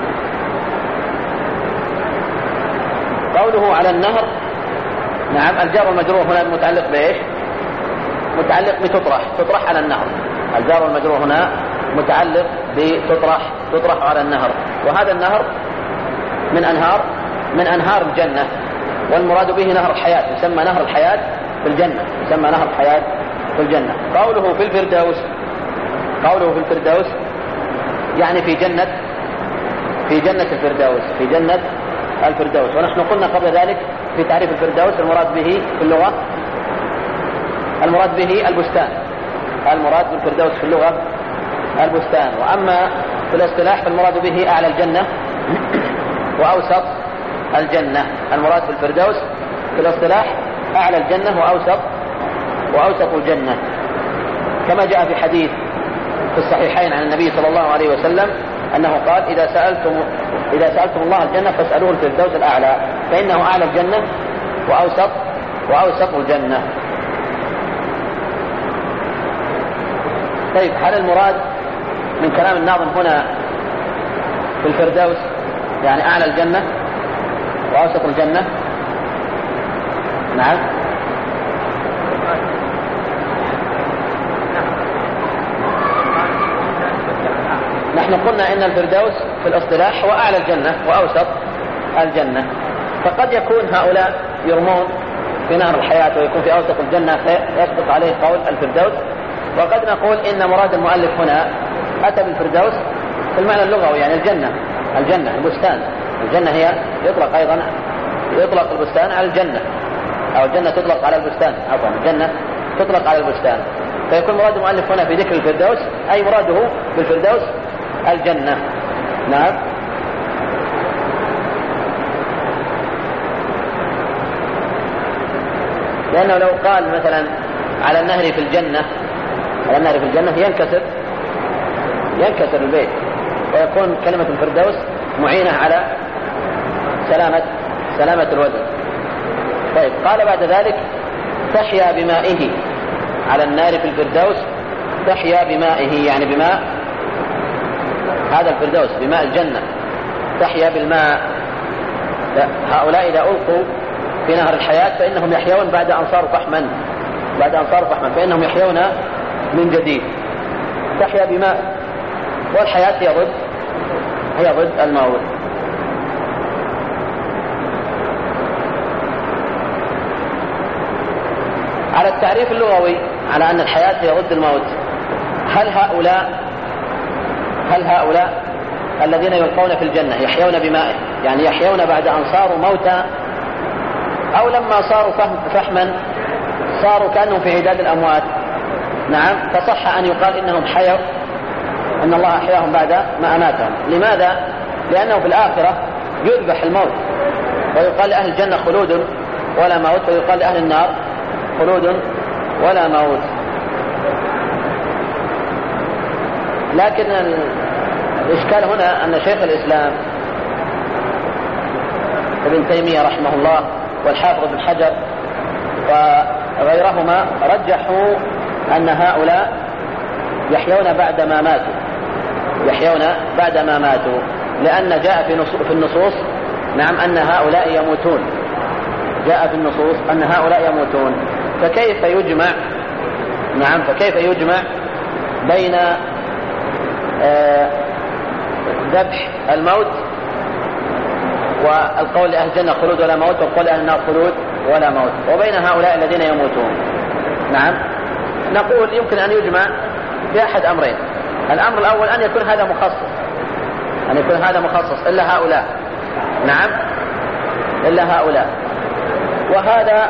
قوله على النهر، نعم الجار والمجرور هنا متعلق بإيش؟ متعلق بتطرح، تطرح على النهر. الجار والمجرور هنا متعلق بتطرح، تطرح على النهر. وهذا النهر من أنهار الجنة، والمراد به نهر الحياة، يسمى نهر الحياة في الجنة، يسمى نهر الحياة في الجنة. قوله في الفردوس، قوله في الفردوس يعني في جنة الفردوس، في جنة الفردوس. ونحن قلنا قبل ذلك في تعريف الفردوس المراد به في اللغة، المراد به البستان، المراد بالفردوس في اللغة البستان. وأما في الاصطلاح فالمراد به أعلى الجنة وأوسط الجنة. المراد بالفردوس في الاصطلاح أعلى الجنة وأوسط الجنة، كما جاء في حديث في الصحيحين عن النبي صلى الله عليه وسلم أنه قال إذا سألتم الله الجنة فاسألوه الفردوس الأعلى، فإنه أعلى الجنة وأوسط الجنة. طيب هل المراد من كلام الناظم هنا في الفردوس يعني أعلى الجنة وأوسط الجنة؟ نعم نحن قلنا إن الفردوس في الاصطلاح هو أعلى الجنة وأوسط الجنة، فقد يكون هؤلاء يرمون في نهر الحياة ويكون في أوسط الجنة فيسبق عليه قول الفردوس، وقد نقول إن مراد المؤلف هنا أتى بالفردوس في المعنى اللغوي، يعني الجنة البستان. الجنة هي يطلق أيضا، يطلق البستان على الجنة، أو الجنة تطلق على البستان، عفوا الجنة تطلق على البستان. فيكون مراد المؤلف هنا في ذكر الفردوس أي مراده بالفردوس الجنة. نعم. لأنه لو قال مثلا على النهر في الجنة، على النهر في الجنة ينكسر البيت، ويكون كلمة الفردوس معينة على سلامة الوزن. طيب قال بعد ذلك تحيا بمائه، على النار في الفردوس تحيا بمائه، يعني بماء هذا الفردوس، بماء الجنة، تحيا بالماء. هؤلاء إذا ألقوا في نهر الحياة فإنهم يحيون بعد أن صاروا فحما، فإنهم يحيون من جديد. تحيا بماء، والحياة هي ضد الموت. على التعريف اللغوي على أن الحياة هي ضد الموت، هل هؤلاء الذين يلقون في الجنة يحيون بمائه، يعني يحيون بعد أن صاروا موتى، أو لما صاروا فحما صاروا كأنهم في عداد الأموات؟ نعم، فصح أن يقال إنهم حيوا، أن الله أحياهم بعد ما أماتهم. لماذا؟ لأنه في الآخرة يذبح الموت، ويقال لأهل الجنة خلود ولا موت، ويقال لأهل النار خلود ولا موت. لكن الإشكال هنا أن شيخ الإسلام ابن تيمية رحمه الله والحافظ ابن حجر وغيرهما رجحوا أن هؤلاء يحيون بعد ما ماتوا، لأن جاء في النصوص نعم أن هؤلاء يموتون، جاء في النصوص أن هؤلاء يموتون. فكيف يجمع بين ذبح الموت والقول لأهل الجنة خلود ولا موت، وقول لأهل النار خلود ولا موت، وبين هؤلاء الذين يموتون؟ نعم، نقول يمكن أن يجمع بأحد أمرين. الأمر الأول أن يكون هذا مخصص إلا هؤلاء، نعم إلا هؤلاء، وهذا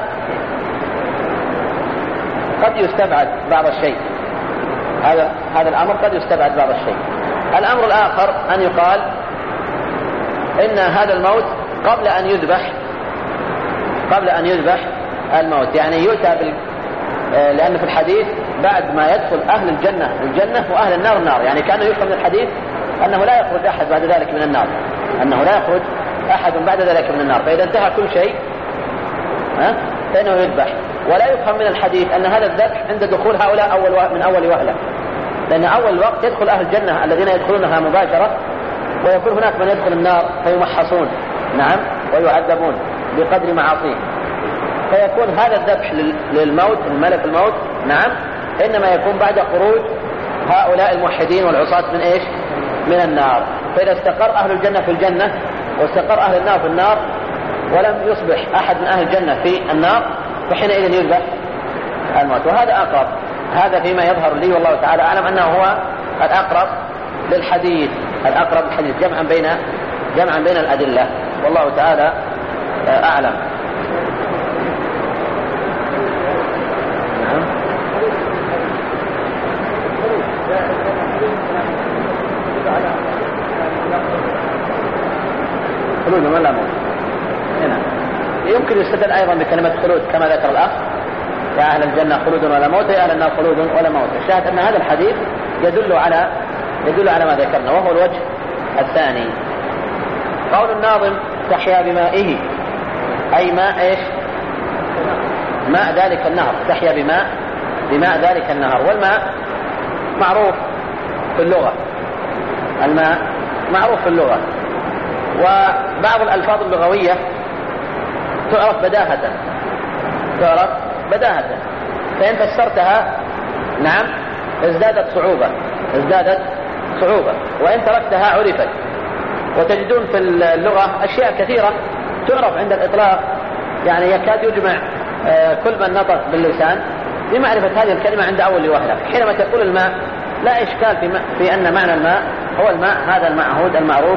قد يستبعد بعض الشيء، هذا الأمر قد يستبعد بعض الشيء. الأمر الآخر أن يقال إن هذا الموت قبل أن يذبح الموت، يعني يؤتى لأن في الحديث بعد ما يدخل أهل الجنة وأهل النار، يعني كان يفهم من الحديث أنه لا يخرج أحد بعد ذلك من النار، فإذا انتهى كل شيء فإنه يذبح. ولا يفهم من الحديث أن هذا الذبح عند دخول هؤلاء من أول وهلة، لأن أول وقت يدخل أهل الجنة الذين يدخلونها مباشرة، ويكون هناك من يدخل النار فيمحصون نعم ويعذبون بقدر معاصيهم، فيكون هذا الذبح للموت الملك الموت نعم إنما يكون بعد خروج هؤلاء الموحدين والعصاة من النار. فإذا استقر أهل الجنة في الجنة واستقر أهل النار في النار ولم يصبح أحد من أهل الجنة في النار، فحينئذ يذبح الموت. وهذا أقرب، هذا فيما يظهر لي والله تعالى أعلم أنه هو الأقرب للحديث، جمعا بين الأدلة، والله تعالى أعلم. خلود ولا موت هنا يمكن يستدل أيضا بكلمة خلود كما ذكر الأخ، يا أهل الجنة خلود ولا موت، يا أهل النار خلود ولا موت. الشاهد أن هذا الحديث يدل على ما ذكرنا، وهو الوجه الثاني. قول الناظم تحيا بمائه، أي ماء ماء ذلك النهر، تحيا بماء ذلك النهر. والماء معروف في اللغة، الماء معروف في اللغة، وبعض الألفاظ اللغوية تعرف بداهة، فإن فسرتها نعم ازدادت صعوبة، وإن تركتها عرفت. وتجدون في اللغة أشياء كثيرة تعرف عند الإطلاق، يعني يكاد يجمع كل من نطق باللسان بمعرفة هذه الكلمة عند أول وهلة. حينما تقول الماء لا إشكال في أن معنى الماء هو الماء هذا المعهود المعروف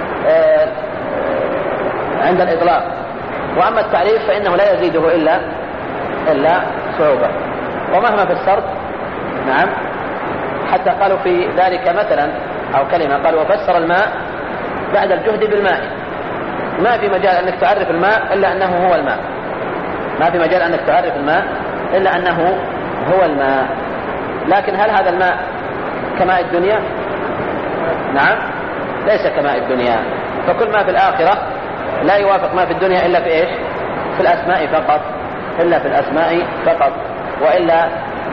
عند الإطلاق، وأما التعريف فإنه لا يزيده إلا صعوبة. ومهما فسرت نعم، حتى قالوا في ذلك مثلا أو كلمة، قالوا وفسر الماء بعد الجهد بالماء. ما في مجال أنك تعرف الماء إلا أنه هو الماء، ما في مجال أنك تعرف الماء إلا أنه هو الماء. لكن هل هذا الماء كماء الدنيا؟ نعم، ليس كماء الدنيا. فكل ما في الآخرة لا يوافق ما في الدنيا إلا في إيش؟ في الأسماء فقط، إلا في الأسماء فقط. وإلا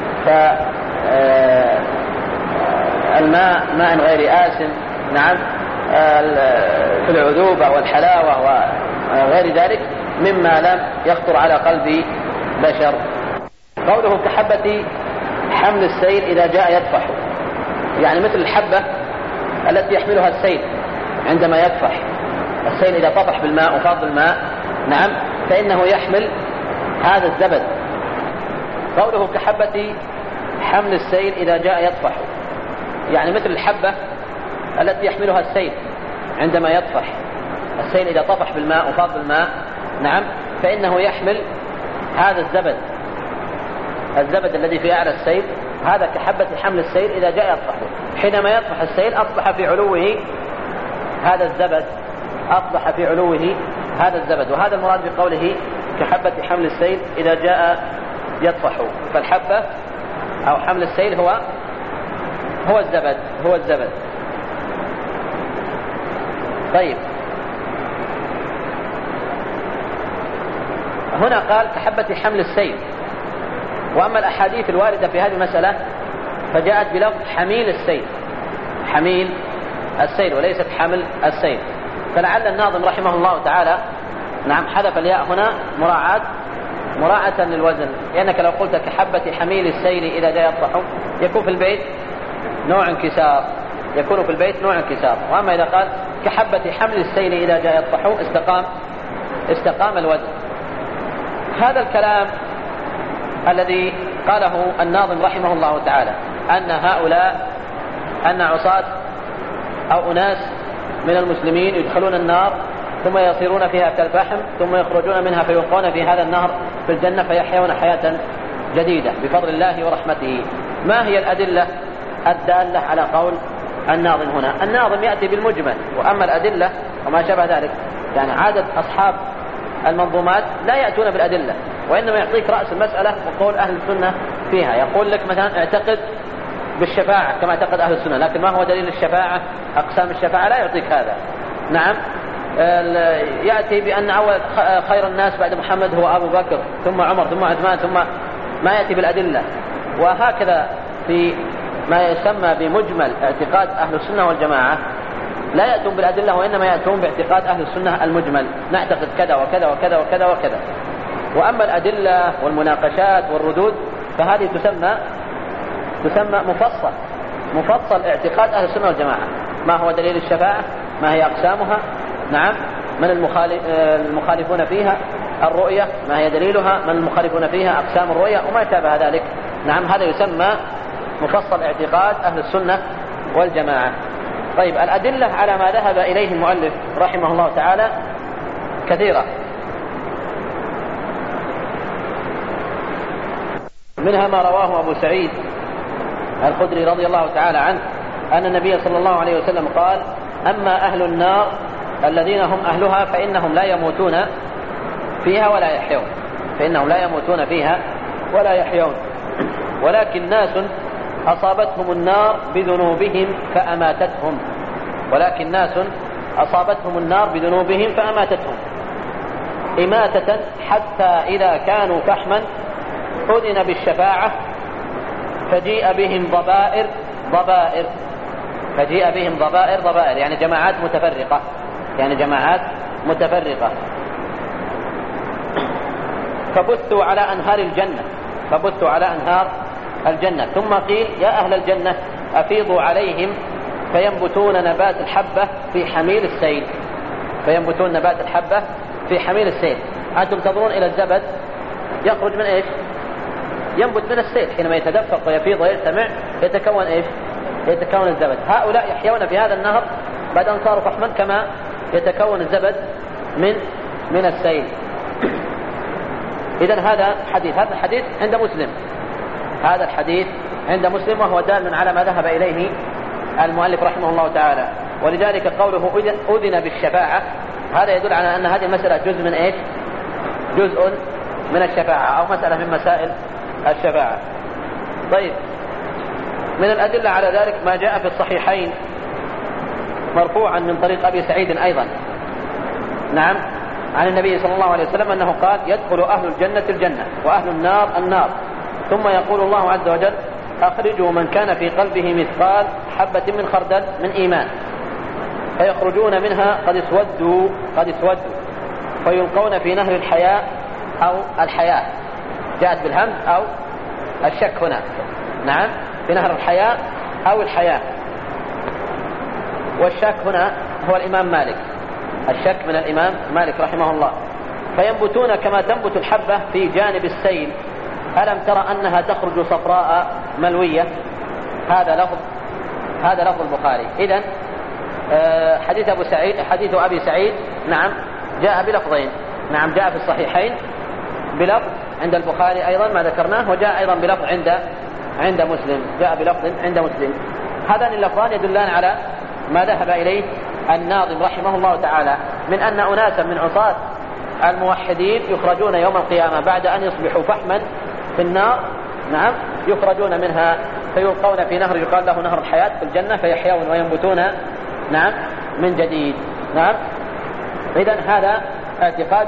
الماء ماء غير آسن، نعم، في العذوبة والحلاوة وغير ذلك مما لم يخطر على قلب بشر. قوله كحبة حمل السيل إذا جاء يطفح، يعني مثل الحبة التي يحملها السيل عندما يطفح. السيل إذا طفح بالماء وفاض الماء نعم فإنه يحمل هذا الزبد. قوله كحبة حمل السيل إذا جاء يطفح، يعني مثل الحبة التي يحملها السيل عندما يطفح. السيل إذا طفح بالماء وفاض بالماء نعم فإنه يحمل هذا الزبد الذي في أعلى السيل، هذا كحبة حمل السيل إذا جاء يطفح. حينما يطفح السيل أصبح في علوه هذا الزبد، أصبح في علوه هذا الزبد. وهذا المراد بقوله كحبة حمل السيل إذا جاء يطفح. فالحبة أو حمل السيل هو الزبد. طيب، هنا قال كحبة حمل السيل. وأما الأحاديث الواردة في هذه المسألة فجاءت بلفظ حميل السيل وليست حمل السيل. فلعل الناظم رحمه الله تعالى نعم حذف الياء هنا مراعاة للوزن، لأنك لو قلت كحبة حميل السيل إذا جاء يطفح يكون في البيت نوع انكسار. وأما إذا قال كحبة حمل السيل إذا جاء يطفح استقام الوزن. هذا الكلام الذي قاله الناظم رحمه الله تعالى أن عصاة أو أناس من المسلمين يدخلون النار ثم يصيرون فيها كالفحم ثم يخرجون منها فيلقون في هذا النهر في الجنة فيحيون حياة جديدة بفضل الله ورحمته. ما هي الأدلة الدالة على قول الناظم هنا؟ الناظم يأتي بالمجمل، وأما الأدلة وما شابه ذلك يعني عادة أصحاب المنظومات لا يأتون بالأدلة، وإنما يعطيك رأس المسألة وقول أهل السنة فيها. يقول لك مثلا اعتقد بالشفاعة كما اعتقد أهل السنة، لكن ما هو دليل الشفاعة؟ أقسام الشفاعة لا يعطيك هذا. نعم، يأتي بأن أول خير الناس بعد محمد هو أبو بكر ثم عمر ثم عثمان ثم ما يأتي بالأدلة. وهكذا في ما يسمى بمجمل اعتقاد أهل السنة والجماعة لا يأتون بالأدلة، وإنما يأتون باعتقاد أهل السنة المجمل، نعتقد كذا وكذا وكذا وكذا وكذا. وأما الأدلة والمناقشات والردود فهذه تسمى مفصل اعتقاد أهل السنة والجماعة. ما هو دليل الشفاعة؟ ما هي أقسامها؟ نعم، من المخالفون فيها؟ الرؤية ما هي دليلها؟ من المخالفون فيها؟ أقسام الرؤية وما شابه ذلك. نعم، هذا يسمى مفصل اعتقاد أهل السنة والجماعة. طيب، الأدلة على ما ذهب إليه المؤلف رحمه الله تعالى كثيرة، منها ما رواه أبو سعيد الخدري رضي الله تعالى عنه أن النبي صلى الله عليه وسلم قال: أما أهل النار الذين هم أهلها فإنهم لا يموتون فيها ولا يحيون، ولكن ناس أصابتهم النار بذنوبهم فأماتتهم إماتة حتى إذا كانوا فحما أذن بالشفاعة فجيء بهم ضبائر يعني جماعات متفرقة فبثوا على أنهار الجنة ثم قيل: يا أهل الجنة أفيضوا عليهم فينبتون نبات الحبة في حميل السيل. أنتم تنظرون إلى الزبد يخرج من إيش؟ ينبت من السيل حينما يتدفق ويفيض ويجتمع يتكون إيش؟ يتكون الزبد. هؤلاء يحيون في هذا النهر بعد أن صاروا فحما كما يتكون الزبد من السيل. إذن هذا الحديث عند مسلم، هذا الحديث عند مسلم، وهو دال على ما ذهب إليه المؤلف رحمه الله تعالى. ولذلك قوله أذن بالشفاعة هذا يدل على أن هذه المسألة جزء من إيش؟ جزء من الشفاعة أو مسألة من مسائل الشفاعة. طيب، من الأدلة على ذلك ما جاء في الصحيحين مرفوعا من طريق أبي سعيد أيضا، نعم، عن النبي صلى الله عليه وسلم أنه قال: يدخل أهل الجنة الجنة وأهل النار النار، ثم يقول الله عز وجل: أخرجوا من كان في قلبه مثقال حبة من خردل من إيمان، فيخرجون منها قد اسودوا فيلقون في نهر الحياة أو الحياة، جاءت بالهمز أو الشك هنا، نعم، في نهر الحياة أو الحياة. والشك هنا هو الإمام مالك، الشك من الإمام مالك رحمه الله. فينبتون كما تنبت الحبة في جانب السيل. ألم ترى أنها تخرج صفراء ملوية؟ هذا لفظ البخاري. إذن حديث أبي سعيد، نعم، جاء بلفظين، نعم، جاء في الصحيحين بلفظ عند البخاري أيضا ما ذكرناه، وجاء أيضا بلفظ عند مسلم، جاء بلفظ عند مسلم. هذان اللفظان يدلان على ما ذهب إليه الناظم رحمه الله تعالى من أن أناسا من عصاة الموحدين يخرجون يوم القيامة بعد أن يصبحوا فحما في النار، نعم، يخرجون منها فيلقون في نهر يقال له نهر الحياة في الجنة، فيحيون وينبتون، نعم، من جديد، نعم. إذن هذا اعتقاد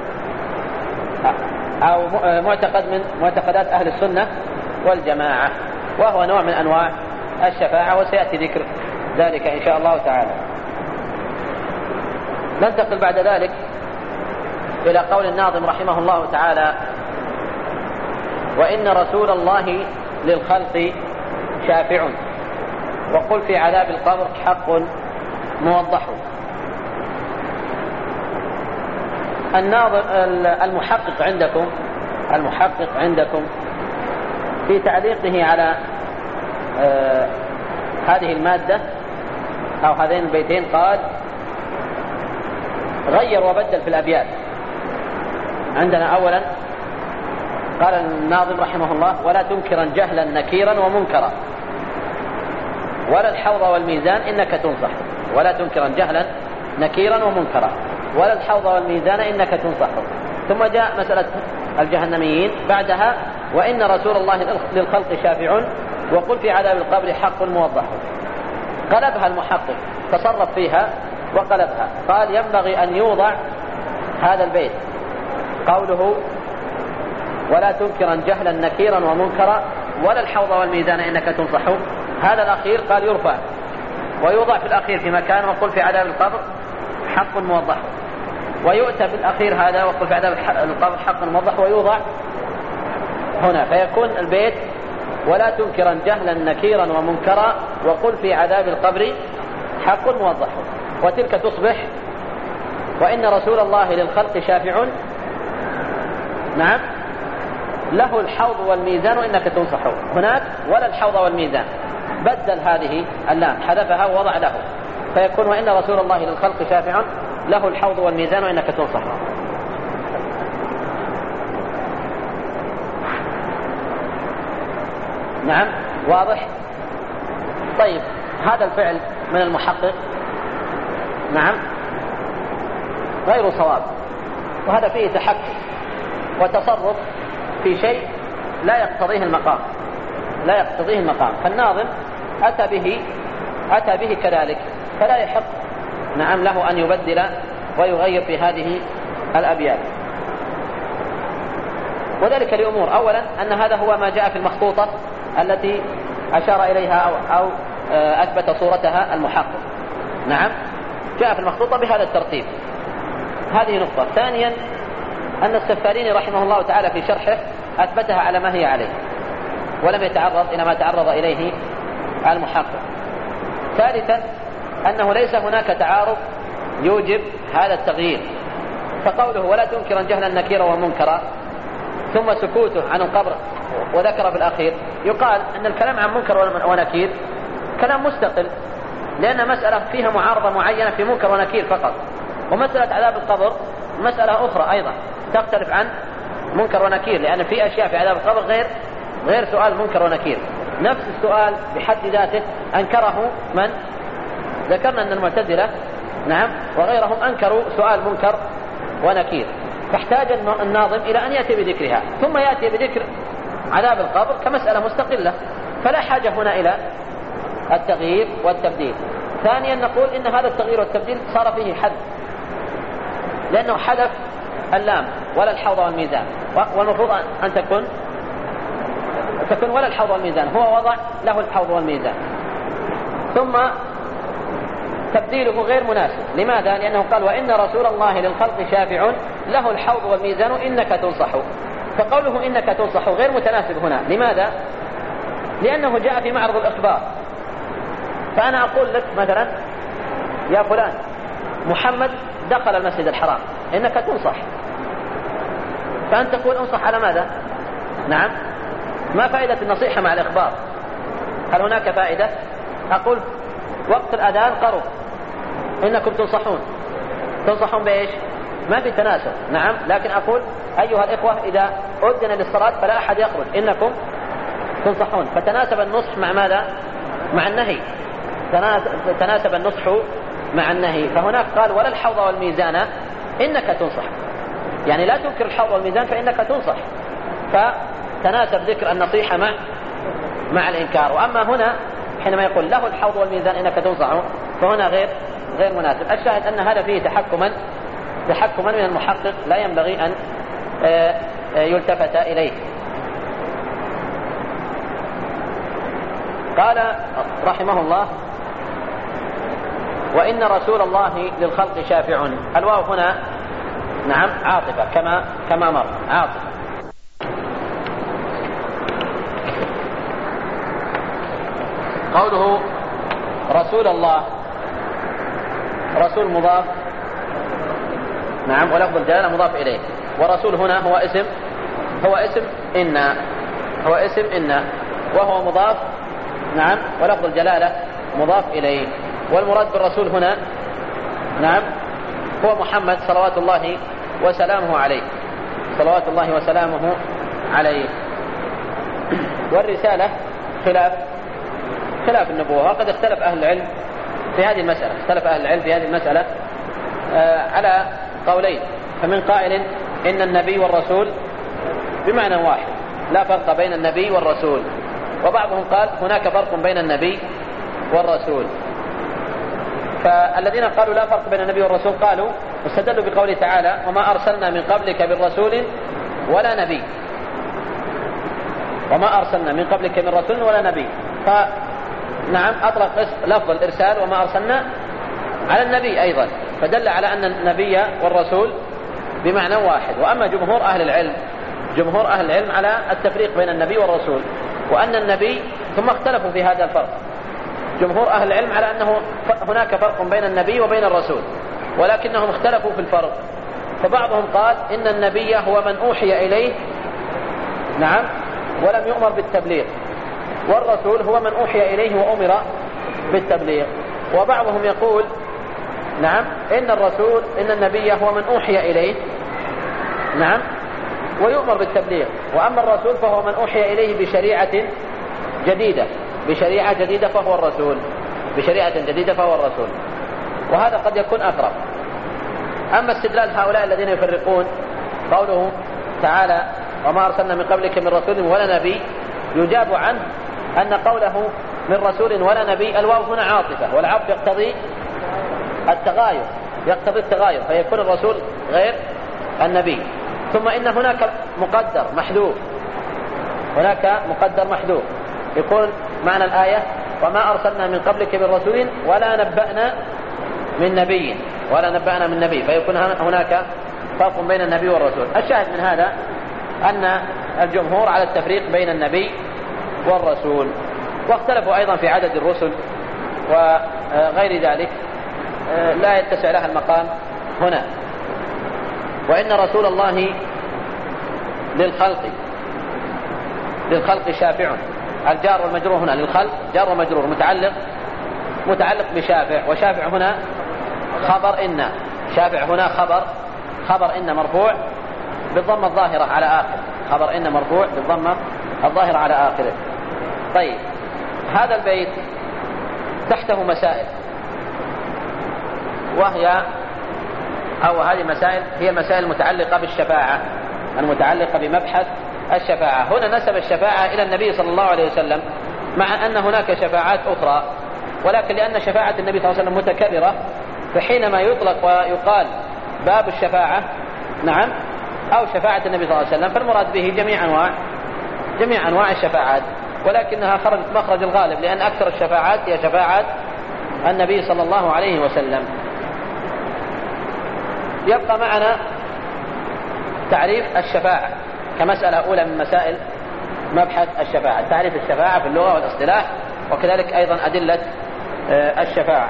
أو معتقد من معتقدات أهل السنة والجماعة، وهو نوع من أنواع الشفاعة، وسيأتي ذكر ذلك إن شاء الله تعالى. ننتقل بعد ذلك إلى قول الناظم رحمه الله تعالى: وإن رسول الله للخلق شافع، وقل في عذاب القبر حق موضح. المحقق عندكم في تعليقه على هذه المادة أو هذين البيتين قال: غير وبدل في الأبيات. عندنا أولا قال الناظم رحمه الله: ولا تنكرا جهلا نكيرا ومنكرا، ولا الحوض والميزان إنك تنصح. ولا تنكرا جهلا نكيرا ومنكرا، ولا الحوض والميزان إنك تنصح. ثم جاء مسألة الجهنميين بعدها: وإن رسول الله للخلق شافع، وقل في عذاب القبر حق موضح. قلبها المحقق، تصرف فيها وقلبها، قال: ينبغي أن يوضع هذا البيت قوله: ولا تنكرا جهلا نكيرا ومنكرا، ولا الحوض والميزان إنك تنصح. هذا الأخير قال يرفع ويوضع في الأخير في مكان: وقل في عذاب القبر حق موضح. ويؤتى بالأخير هذا: وقل في عذاب القبر حق موضح، ويوضع هنا، فيكون البيت: ولا تنكرا جهلا نكيرا ومنكرا، وقل في عذاب القبر حق موضح. وتلك تصبح: وإن رسول الله للخلق شافع، نعم، له الحوض والميزان إنك تنصح. هناك ولا الحوض والميزان، بدل هذه اللام، حذفها ووضع له، فيكون: وإن رسول الله للخلق شافع، له الحوض والميزان إنك تنصح. نعم، واضح؟ طيب، هذا الفعل من المحقق، نعم، غير صواب، وهذا فيه تحكم وتصرف في شيء لا يقتضيه المقام، فالناظم أتى به كذلك، فلا يحق، نعم، له أن يبدل ويغير في هذه الأبيات. وذلك لأمور: أولا أن هذا هو ما جاء في المخطوطة التي أشار إليها أو أثبت صورتها المحقق، نعم، جاء في المخطوطة بهذا الترتيب، هذه نقطة. ثانيا أن السفاريني رحمه الله تعالى في شرحه أثبتها على ما هي عليه، ولم يتعرض إلى ما تعرض إليه المحقق. ثالثا أنه ليس هناك تعارض يوجب هذا التغيير، فقوله: ولا تنكرا جهلا نكيرا ومنكرا، ثم سكوته عن القبر وذكر في الأخير، يقال أن الكلام عن منكر ونكير كلام مستقل، لأن مسألة فيها معارضة معينة في منكر ونكير فقط، ومسألة عذاب القبر مسألة أخرى أيضا تختلف عن منكر ونكير، لأن في أشياء في عذاب القبر غير سؤال منكر ونكير. نفس السؤال بحد ذاته أنكره من؟ ذكرنا أن المعتزلة نعم وغيرهم أنكروا سؤال منكر ونكير، فاحتاج الناظم إلى أن يأتي بذكرها، ثم يأتي بذكر عذاب القبر كمسألة مستقلة، فلا حاجة هنا إلى التغيير والتبديل. ثانيا نقول إن هذا التغيير والتبديل صار فيه حذف، لأنه حذف اللام ولا الحوض والميزان، والمفروض أن تكون ولا الحوض والميزان، هو وضع له الحوض والميزان، ثم تبديله غير مناسب. لماذا؟ لأنه قال وإن رسول الله للخلق شافع له الحوض والميزان إنك تنصح، فقوله إنك تنصح غير متناسب هنا. لماذا؟ لأنه جاء في معرض الإخبار، فأنا أقول لك مثلا يا فلان محمد دخل المسجد الحرام إنك تنصح، فأنت تقول انصح على ماذا؟ نعم، ما فائدة النصيحة مع الإخبار؟ هل هناك فائدة؟ أقول وقت الأذان قرب إنكم تنصحون بإيش؟ ما في تناسب. نعم، لكن أقول أيها الإخوة إذا أذن للصلاة فلا أحد يخرج إنكم تنصحون، فتناسب النصح مع ماذا؟ مع النهي، تناسب النصح مع النهي. فهناك قال ولا الحوض والميزان إنك تنصح، يعني لا تنكر الحوض والميزان فإنك تنصح، فتناسب ذكر النصيحة مع الإنكار. وأما هنا حينما يقول له الحوض والميزان إنك تنصح فهنا غير مناسب. الشاهد أن هذا فيه تحكما من المحقق لا ينبغي أن يلتفت إليه. قال رحمه الله وإن رسول الله للخلق شافع، الواو هنا نعم عاطفة كما مر، عاطفة. قوله رسول الله، رسول مضاف نعم ولفظ الجلالة مضاف إليه، ورسول هنا هو اسم إن وهو مضاف نعم ولفظ الجلالة مضاف إليه. والمراد بالرسول هنا نعم هو محمد صلوات الله وسلامه عليه. والرسالة خلاف النبوة، وقد اختلف أهل العلم في هذه المسألة، على قولين. فمن قائل إن النبي والرسول بمعنى واحد لا فرق بين النبي والرسول، وبعضهم قال هناك فرق بين النبي والرسول. فالذين قالوا لا فرق بين النبي والرسول قالوا استدلوا بقوله تعالى وما أرسلنا من قبلك من رسول ولا نبي، وما أرسلنا من قبلك من رسول ولا نبي، فنعم أطلق لفظ الإرسال وما أرسلنا على النبي أيضا، فدل على أن النبي والرسول بمعنى واحد. وأما جمهور أهل العلم على التفريق بين النبي والرسول، وأن النبي ثم اختلفوا في هذا الفرق. جمهور أهل العلم على أنه هناك فرق بين النبي وبين الرسول، ولكنهم اختلفوا في الفرق. فبعضهم قال إن النبي هو من أوحي إليه نعم ولم يؤمر بالتبليغ، والرسول هو من أوحي إليه وأمر بالتبليغ. وبعضهم يقول نعم إن النبي هو من أوحي إليه نعم ويؤمر بالتبليغ، وأما الرسول فهو من أوحي إليه بشريعة جديدة فهو الرسول، وهذا قد يكون أقرب. أما استدلال هؤلاء الذين يفرقون قوله تعالى وما أرسلنا من قبلك من رسول ولا نبي، يجاب عنه أن قوله من رسول ولا نبي الواو هنا عاطفة، والعطف يقتضي التغاير، فيكون الرسول غير النبي. ثم إن هناك مقدر محذوف، يكون معنى الآية وما أرسلنا من قبلك من رسول ولا نبأنا من نبي، فيكون هناك فرق بين النبي والرسول. الشاهد من هذا أن الجمهور على التفريق بين النبي والرسول، واختلفوا أيضا في عدد الرسل وغير ذلك، لا يتسع لها المقام هنا. وإن رسول الله للخلق للخلق شافع. الجار والمجرور هنا للخلق جار ومجرور متعلق بشافع، وشافع هنا خبر إن، شافع هنا خبر إن مرفوع بالضمة الظاهرة على آخره، خبر إن مرفوع بالضمة الظاهرة على آخره. طيب هذا البيت تحته مسائل، هذه مسائل هي المسائل المتعلقة بالشفاعة، المتعلقة بمبحث الشفاعة. هنا نسب الشفاعة إلى النبي صلى الله عليه وسلم، مع أن هناك شفاعات أخرى، ولكن لأن شفاعة النبي صلى الله عليه وسلم متكررة، فحينما يطلق ويقال باب الشفاعة نعم أو شفاعة النبي صلى الله عليه وسلم فالمراد به جميع أنواع الشفاعات، ولكنها خرجت مخرج الغالب، لأن أكثر الشفاعات هي شفاعة النبي صلى الله عليه وسلم. يبقى معنا تعريف الشفاعة كمسألة أولى من مسائل مبحث الشفاعة، تعريف الشفاعة في اللغة والاصطلاح، وكذلك أيضا أدلة الشفاعة.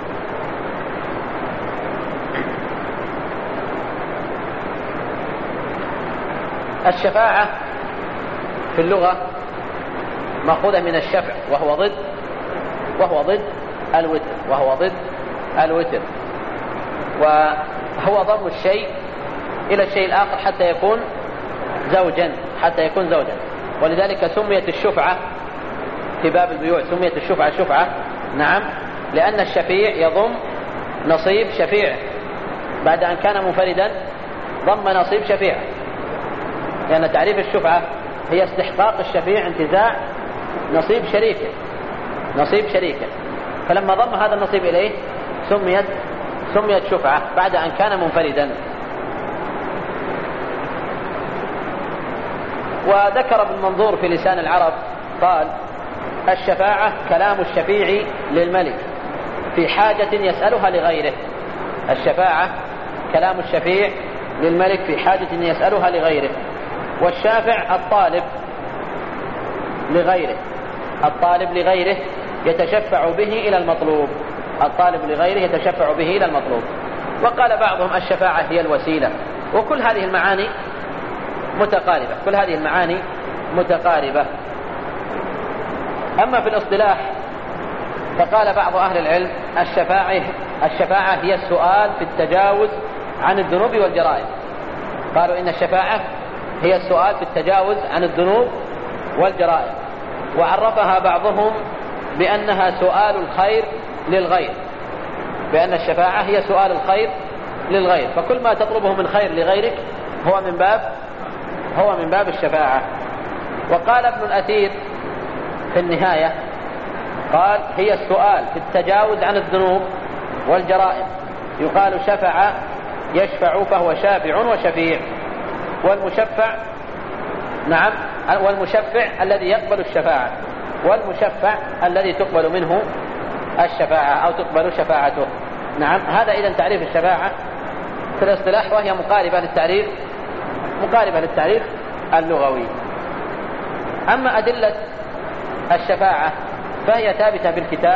الشفاعة في اللغة مأخوذة من الشفع، وهو ضد الوتر، وهو ضم الشيء إلى الشيء الآخر حتى يكون زوجا، ولذلك سميت الشفعة في باب البيوع، سميت الشفعة شفعة نعم، لأن الشفيع يضم نصيب شفيعه، بعد أن كان منفردا ضم نصيب شفيعه، لأن تعريف الشفعة هي استحقاق الشفيع انتزاع نصيب شريكه، فلما ضم هذا النصيب إليه سميت شفعة بعد أن كان منفردا. وذكر ابن منظور في لسان العرب قال: الشفاعة كلام الشفيع للملك في حاجة يسألها لغيره. الشفاعة كلام الشفيع للملك في حاجة يسألها لغيره، والشافع الطالب لغيره يتشفع به إلى المطلوب. وقال بعضهم الشفاعة هي الوسيلة، وكل هذه المعاني متقاربة. أما في الاصطلاح فقال بعض أهل العلم الشفاعة هي السؤال في التجاوز عن الذنوب والجرائم. قالوا إن الشفاعة هي السؤال في التجاوز عن الذنوب والجرائم، وعرفها بعضهم بأنها سؤال الخير للغير، بأن الشفاعة هي سؤال الخير للغير، فكل ما تطلبه من خير لغيرك هو من باب الشفاعة. وقال ابن الأثير في النهاية قال: هي السؤال في التجاوز عن الذنوب والجرائم، يقال شفع يشفع فهو شافع وشفيع، والمشفع الذي يقبل الشفاعة، والمشفع الذي تقبل منه الشفاعة أو تقبل شفاعته. نعم، هذا إذن تعريف الشفاعة في الاصطلاح، وهي مقاربة للتعريف اللغوي. أما أدلة الشفاعة فهي ثابتة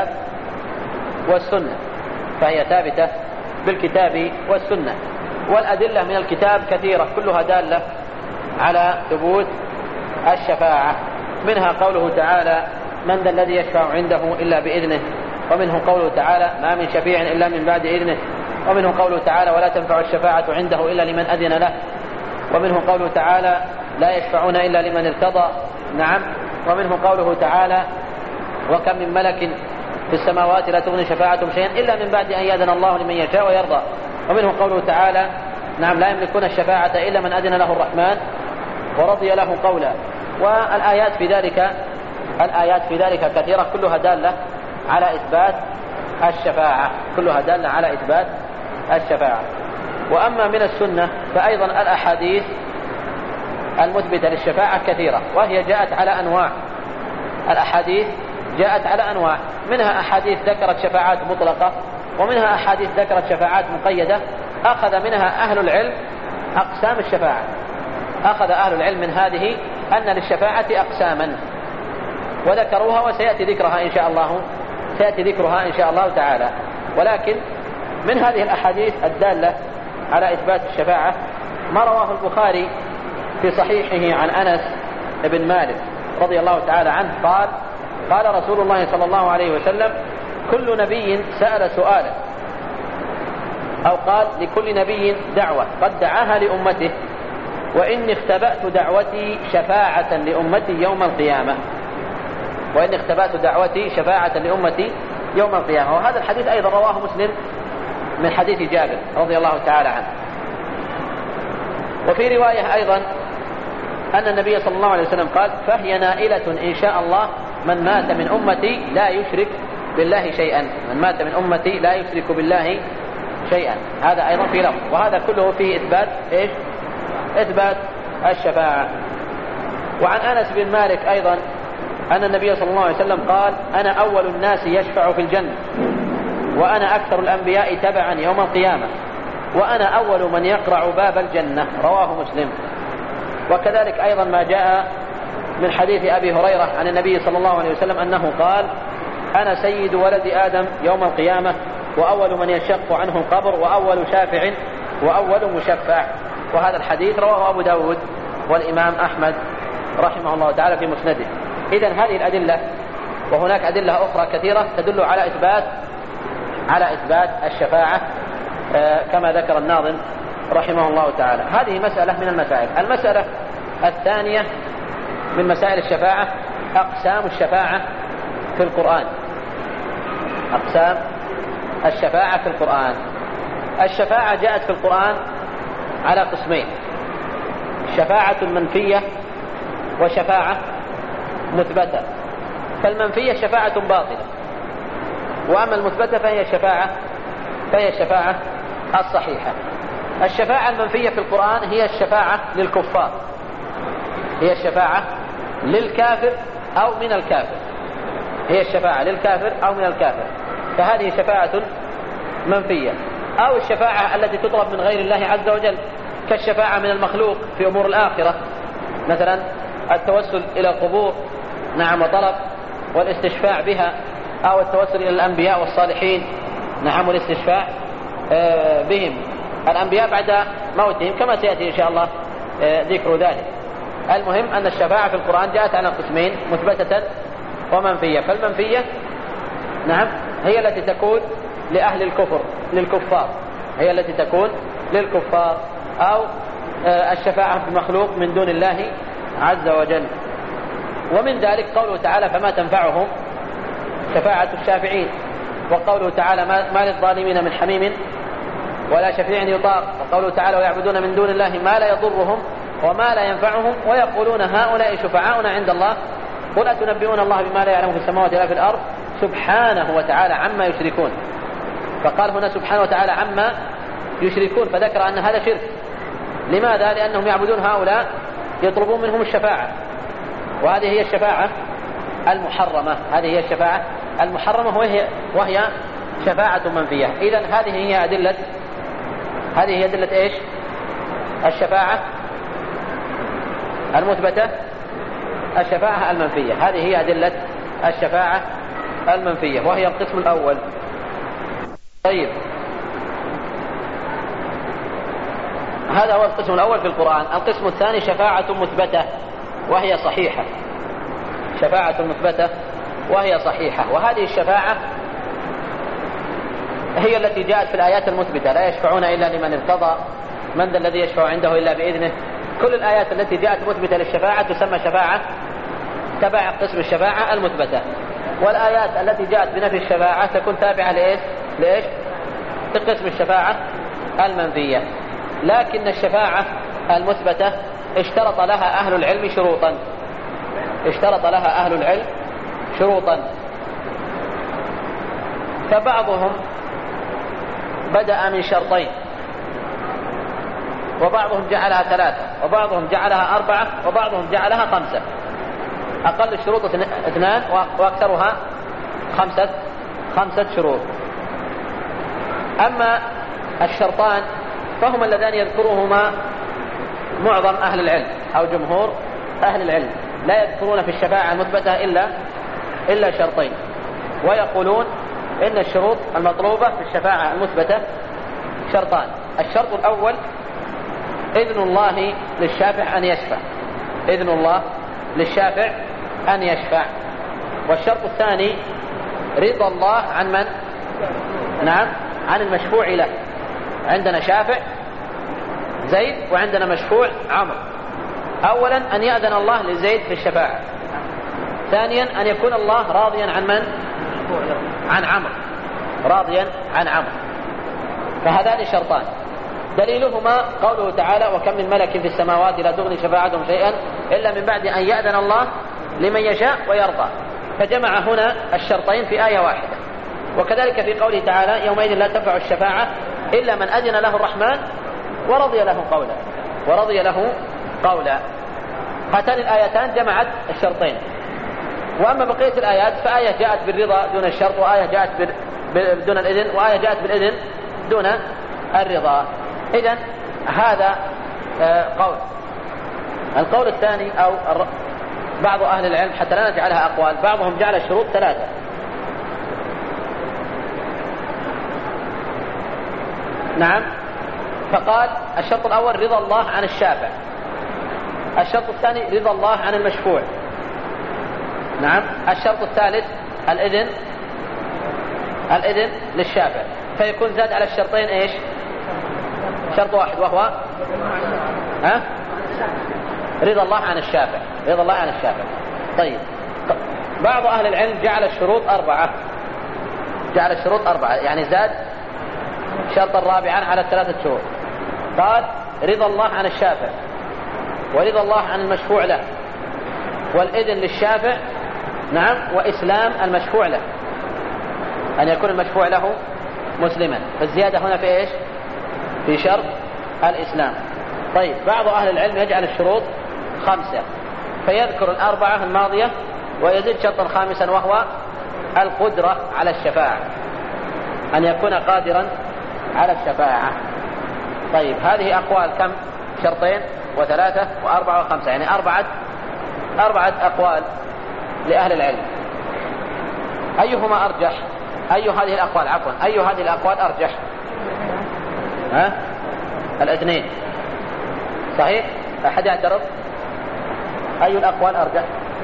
بالكتاب والسنة، والأدلة من الكتاب كثيرة كلها دالة على ثبوت الشفاعة. منها قوله تعالى: من ذا الذي يشفع عنده إلا بإذنه، ومنه قوله تعالى: ما من شفيع إلا من بعد إذنه، ومنه قوله تعالى: ولا تنفع الشفاعة عنده إلا لمن أذن له، ومنه قوله تعالى: لا يشفعون إلا لمن ارتضى. نعم، ومنه قوله تعالى: وكم من ملك في السماوات لا تغني شفاعتهم شيئا إلا من بعد أن يأذن الله لمن يشاء ويرضى. ومنه قوله تعالى: نعم، لا يملكون الشفاعة إلا من أذن له الرحمن ورضي له قولا. والآيات في ذلك كثيرة كلها دالة على إثبات الشفاعة. وأما من السنة فأيضا الأحاديث المثبتة للشفاعة كثيرة، وهي جاءت على أنواع. منها أحاديث ذكرت شفاعات مطلقة، ومنها أحاديث ذكرت شفاعات مقيدة. أخذ منها أهل العلم أقسام الشفاعة، أخذ أهل العلم من هذه أن للشفاعة أقساما وذكروها، وسيأتي ذكرها إن شاء الله تعالى. ولكن من هذه الأحاديث الدالة على إثبات الشفاعة ما رواه البخاري في صحيحه عن أنس بن مالك رضي الله تعالى عنه قال: قال رسول الله صلى الله عليه وسلم: كل نبي سأل سؤالا، أو قال: لكل نبي دعوة قد دعاها لأمته، وإني اختبأت دعوتي شفاعة لأمتي يوم القيامة. وإني اختبأت دعوتي شفاعة لأمتي يوم القيامة. وهذا الحديث أيضا رواه مسلم من حديث جابر رضي الله تعالى عنه. وفي رواية أيضا أن النبي صلى الله عليه وسلم قال: فهي نائلة إن شاء الله من مات من أمتي لا يشرك بالله شيئا. من مات من أمتي لا يشرك بالله شيئا. هذا أيضا في لفظ. وهذا كله فيه إثبات إيش؟ إثبات الشفاعة. وعن أنس بن مالك أيضا أن النبي صلى الله عليه وسلم قال: أنا أول الناس يشفع في الجنة، وأنا أكثر الأنبياء تبعا يوم القيامة، وأنا أول من يقرع باب الجنة. رواه مسلم. وكذلك أيضا ما جاء من حديث أبي هريرة عن النبي صلى الله عليه وسلم أنه قال: أنا سيد ولد آدم يوم القيامة، وأول من ينشق عنه القبر، وأول شافع، وأول مشفع. وهذا الحديث رواه أبو داود والإمام أحمد رحمه الله تعالى في مسنده. إذن هذه الأدلة، وهناك أدلة أخرى كثيرة تدل على إثبات الشفاعة كما ذكر الناظم رحمه الله تعالى. هذه مسألة من المسائل. المسألة الثانية من مسائل الشفاعة أقسام الشفاعة في القرآن. أقسام الشفاعة في القرآن. الشفاعة جاءت في القرآن على قسمين: شفاعة منفية وشفاعة مثبتة. فالمنفية شفاعة باطلة، وأما المثبتة فهي الشفاعة الصحيحة. الشفاعة المنفية في القرآن هي الشفاعة للكفار، هي الشفاعة للكافر أو من الكافر، هي الشفاعة للكافر أو من الكافر، فهذه شفاعة منفية. أو الشفاعة التي تطلب من غير الله عز وجل، كالشفاعة من المخلوق في أمور الآخرة، مثلا التوسل إلى القبور نعم وطلب والاستشفاع بها، أو التوسل إلى الأنبياء والصالحين نعم والاستشفاع بهم، الأنبياء بعد موتهم كما سيأتي إن شاء الله ذكر ذلك. المهم أن الشفاعة في القرآن جاءت على قسمين: مثبتة ومنفية. فالمنفية نعم هي التي تكون لأهل الكفر للكفار، هي التي تكون للكفار، أو الشفاعة بمخلوق من دون الله عز وجل. ومن ذلك قوله تعالى: فما تنفعهم شفاعة الشافعين. وقوله تعالى: ما للظالمين من حميم ولا شفيع يطاق. وقوله تعالى: ويعبدون من دون الله ما لا يضرهم وما لا ينفعهم ويقولون هؤلاء شفعاؤنا عند الله قل أتنبئون الله بما لا يعلم في السماوات ولا في الأرض سبحانه وتعالى عما يشركون. فقال هنا سبحانه وتعالى عما يشركون، فذكر أن هذا شرك. لماذا؟ لأنهم يعبدون هؤلاء يطلبون منهم الشفاعة، وهذه هي الشفاعة المحرمة. هذه هي الشفاعة المحرمة وهي شفاعة منفية. إذن هذه هي أدلة إيش؟ الشفاعة المثبتة، الشفاعة المنفية. هذه هي أدلة الشفاعة المنفية، وهي القسم الأول. طيب، هذا هو القسم الأول في القرآن. القسم الثاني شفاعة مثبتة وهي صحيحة، شفاعة مثبتة وهي صحيحة. وهذه الشفاعة هي التي جاءت في الآيات المثبتة: لا يشفعون إلا لمن ارتضى، من ذا الذي يشفع عنده إلا بإذنه. كل الآيات التي جاءت مثبتة للشفاعة تسمى شفاعة تبع قسم الشفاعة المثبتة. والآيات التي جاءت بنفي الشفاعة تكون تابعة لإيش؟ لقسم الشفاعة المنفية. لكن الشفاعة المثبتة اشترط لها أهل العلم شروطا، فبعضهم بدأ من شرطين، وبعضهم جعلها 3، وبعضهم جعلها 4، وبعضهم جعلها 5. أقل الشروط 2 وأكثرها 5 شروط. أما الشرطان فهم اللذان يذكرهما معظم أهل العلم أو جمهور أهل العلم، لا يذكرون في الشفاعة المثبتة إلا شرطين، ويقولون إن الشروط المطلوبة في الشفاعة المثبتة شرطان. الشرط الأول إذن الله للشافع أن يشفع، إذن الله للشافع أن يشفع. والشرط الثاني رضا الله عن من؟ نعم، عن المشفوع له. عندنا شافع زيد وعندنا مشفوع عمرو. أولا أن يأذن الله لزيد في الشفاعة. ثانيا أن يكون الله راضيا عن من؟ عن عمرو، راضيا عن عمرو. فهذان شرطان دليلهما قوله تعالى: وكم من ملك في السماوات لا تغني شفاعتهم شيئا إلا من بعد أن يأذن الله لمن يشاء ويرضى. فجمع هنا الشرطين في آية واحدة. وكذلك في قوله تعالى: يومئذ لا تنفع الشفاعة إلا من أذن له الرحمن ورضي له قولا. هاتان الآيتان جمعت الشرطين. وأما بقية الآيات فآية جاءت بالرضا دون الشرط، وآية جاءت دون الإذن، وآية جاءت بالإذن دون الرضا. إذن هذا قول. القول الثاني أو بعض أهل العلم حتى لا نجعلها أقوال، بعضهم جعل الشروط 3. نعم، فقال: الشرط الأول رضا الله عن الشافع، الشرط الثاني رضا الله عن المشفوع، نعم، الشرط الثالث الإذن للشافع. فيكون زاد على الشرطين إيش؟ شرط واحد، وهو رضا الله عن الشافع. طيب، بعض أهل العلم جعل الشروط 4، يعني زاد شرطا رابعا على 3 شروط. قال: رضا الله عن الشافع، ورضا الله عن المشفوع له، والإذن للشافع، نعم، وإسلام المشفوع له، أن يكون المشفوع له مسلما. فالزيادة هنا في إيش؟ في شرط الإسلام. طيب، بعض أهل العلم يجعل الشروط 5، فيذكر 4 الماضية ويزيد شرطا خامسا، وهو القدرة على الشفاعة، أن يكون قادرا على الشفاعة. طيب، هذه أقوال كم؟ شرطين و3 و4 و5، يعني 4 أقوال لأهل العلم. أيهما أرجح؟ أي هذه الأقوال أرجح؟ الاثنين صحيح؟ أحد يعترض؟ أي الأقوال أرجح؟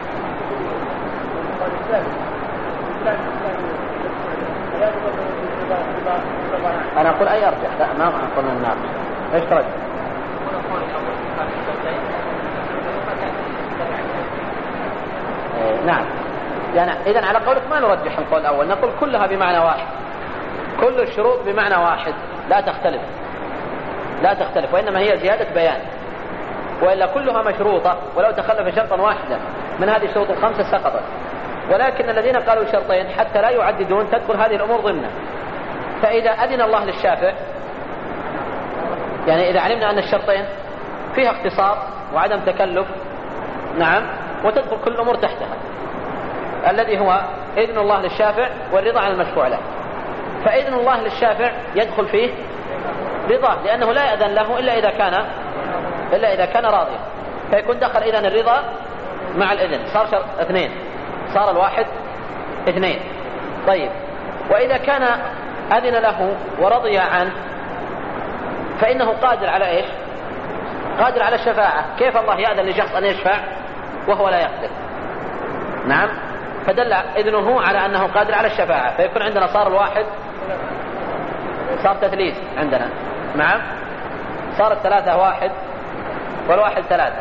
أنا أقول أي أرجح، لا ما أقول النار. إيش ترجح؟ نعم، يعني إذن على قولك ما نرجح القول الأول، نقول كلها بمعنى واحد، كل الشروط بمعنى واحد، لا تختلف، وإنما هي زيادة بيان، وإلا كلها مشروطة، ولو تخلف شرطا واحدا من هذه الشروط ال5 سقطت. ولكن الذين قالوا شرطين حتى لا يعددون تدخل هذه الأمور ضمنه. فإذا أذن الله للشافع، يعني إذا علمنا أن الشرطين فيها اختصار وعدم تكلف، نعم، وتدخل كل الأمور تحتها، الذي هو إذن الله للشافع والرضا عن المشفوع له. فإذن الله للشافع يدخل فيه رضاه، لأنه لا يأذن له إلا إذا كان راضيا، فيكون دخل إذن الرضا مع الإذن، صار شرط 2، صار الواحد 2. طيب، وإذا كان أذن له ورضي عنه فإنه قادر على إيش؟ قادر على الشفاعة. كيف الله يأذن لشخص أن يشفع وهو لا يقدر؟ نعم، فدل إذنه على أنه قادر على الشفاعة، فيكون عندنا صار الواحد، صار تثليث عندنا، نعم، صار 3 1 والواحد 3.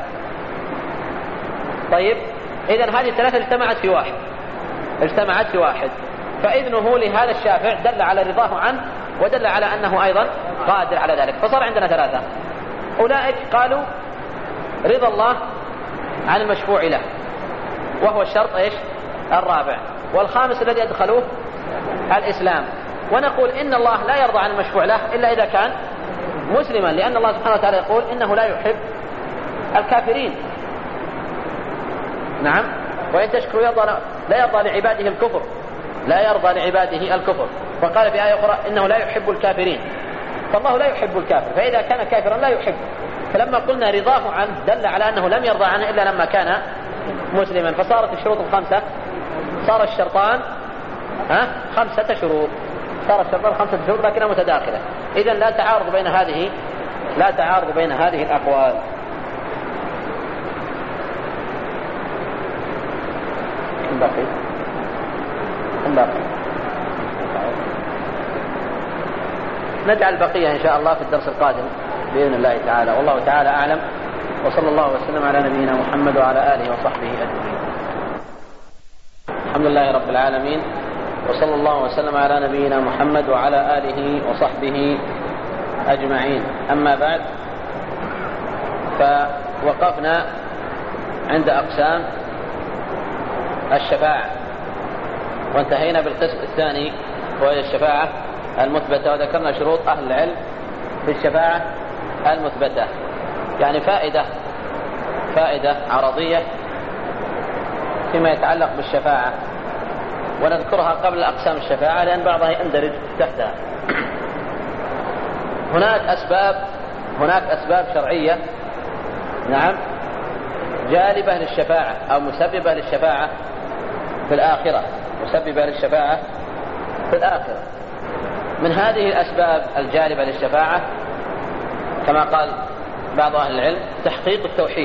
طيب، إذن هذه 3 اجتمعت في واحد، فإذنه لهذا الشافع دل على رضاه عنه ودل على أنه أيضا قادر على ذلك، فصار عندنا 3. أولئك قالوا رضا الله عن المشفوع له، وهو الشرط إيش؟ الرابع. والخامس الذي يدخلوه الإسلام. ونقول إن الله لا يرضى عن المشفوع له إلا إذا كان مسلما، لأن الله سبحانه وتعالى يقول إنه لا يحب الكافرين، نعم، وإن تشكروا لا يرضى لعباده الكفر، وقال في آية أخرى إنه لا يحب الكافرين، فالله لا يحب الكافر، فإذا كان كافرا لا يحب. فلما قلنا رضاه عنه دل على أنه لم يرضى عنه إلا لما كان مسلما، فصارت الشروط 5، صار الشرطان 5 شروط، صار الشرطان 5 شروط لكنها متداخلة. إذن لا تعارض بين هذه الأقوال. باقي نجعل البقية إن شاء الله في الدرس القادم بإذن الله تعالى. والله تعالى أعلم، وصلى الله وسلم على نبينا محمد وعلى آله وصحبه أجمعين. الحمد لله رب العالمين، وصلى الله وسلم على نبينا محمد وعلى آله وصحبه أجمعين. أما بعد، فوقفنا عند أقسام الشفاعة، وانتهينا بالقسم الثاني وهي الشفاعة المثبتة، وذكرنا شروط أهل العلم في الشفاعة المثبتة. يعني فائدة عرضية فيما يتعلق بالشفاعة، ونذكرها قبل أقسام الشفاعة لأن بعضها يندرج تحتها. هناك أسباب شرعية نعم جالبة للشفاعة أو مسببة للشفاعة في الآخرة، من هذه الأسباب الجالبة للشفاعة كما قال بعض أهل العلم تحقيق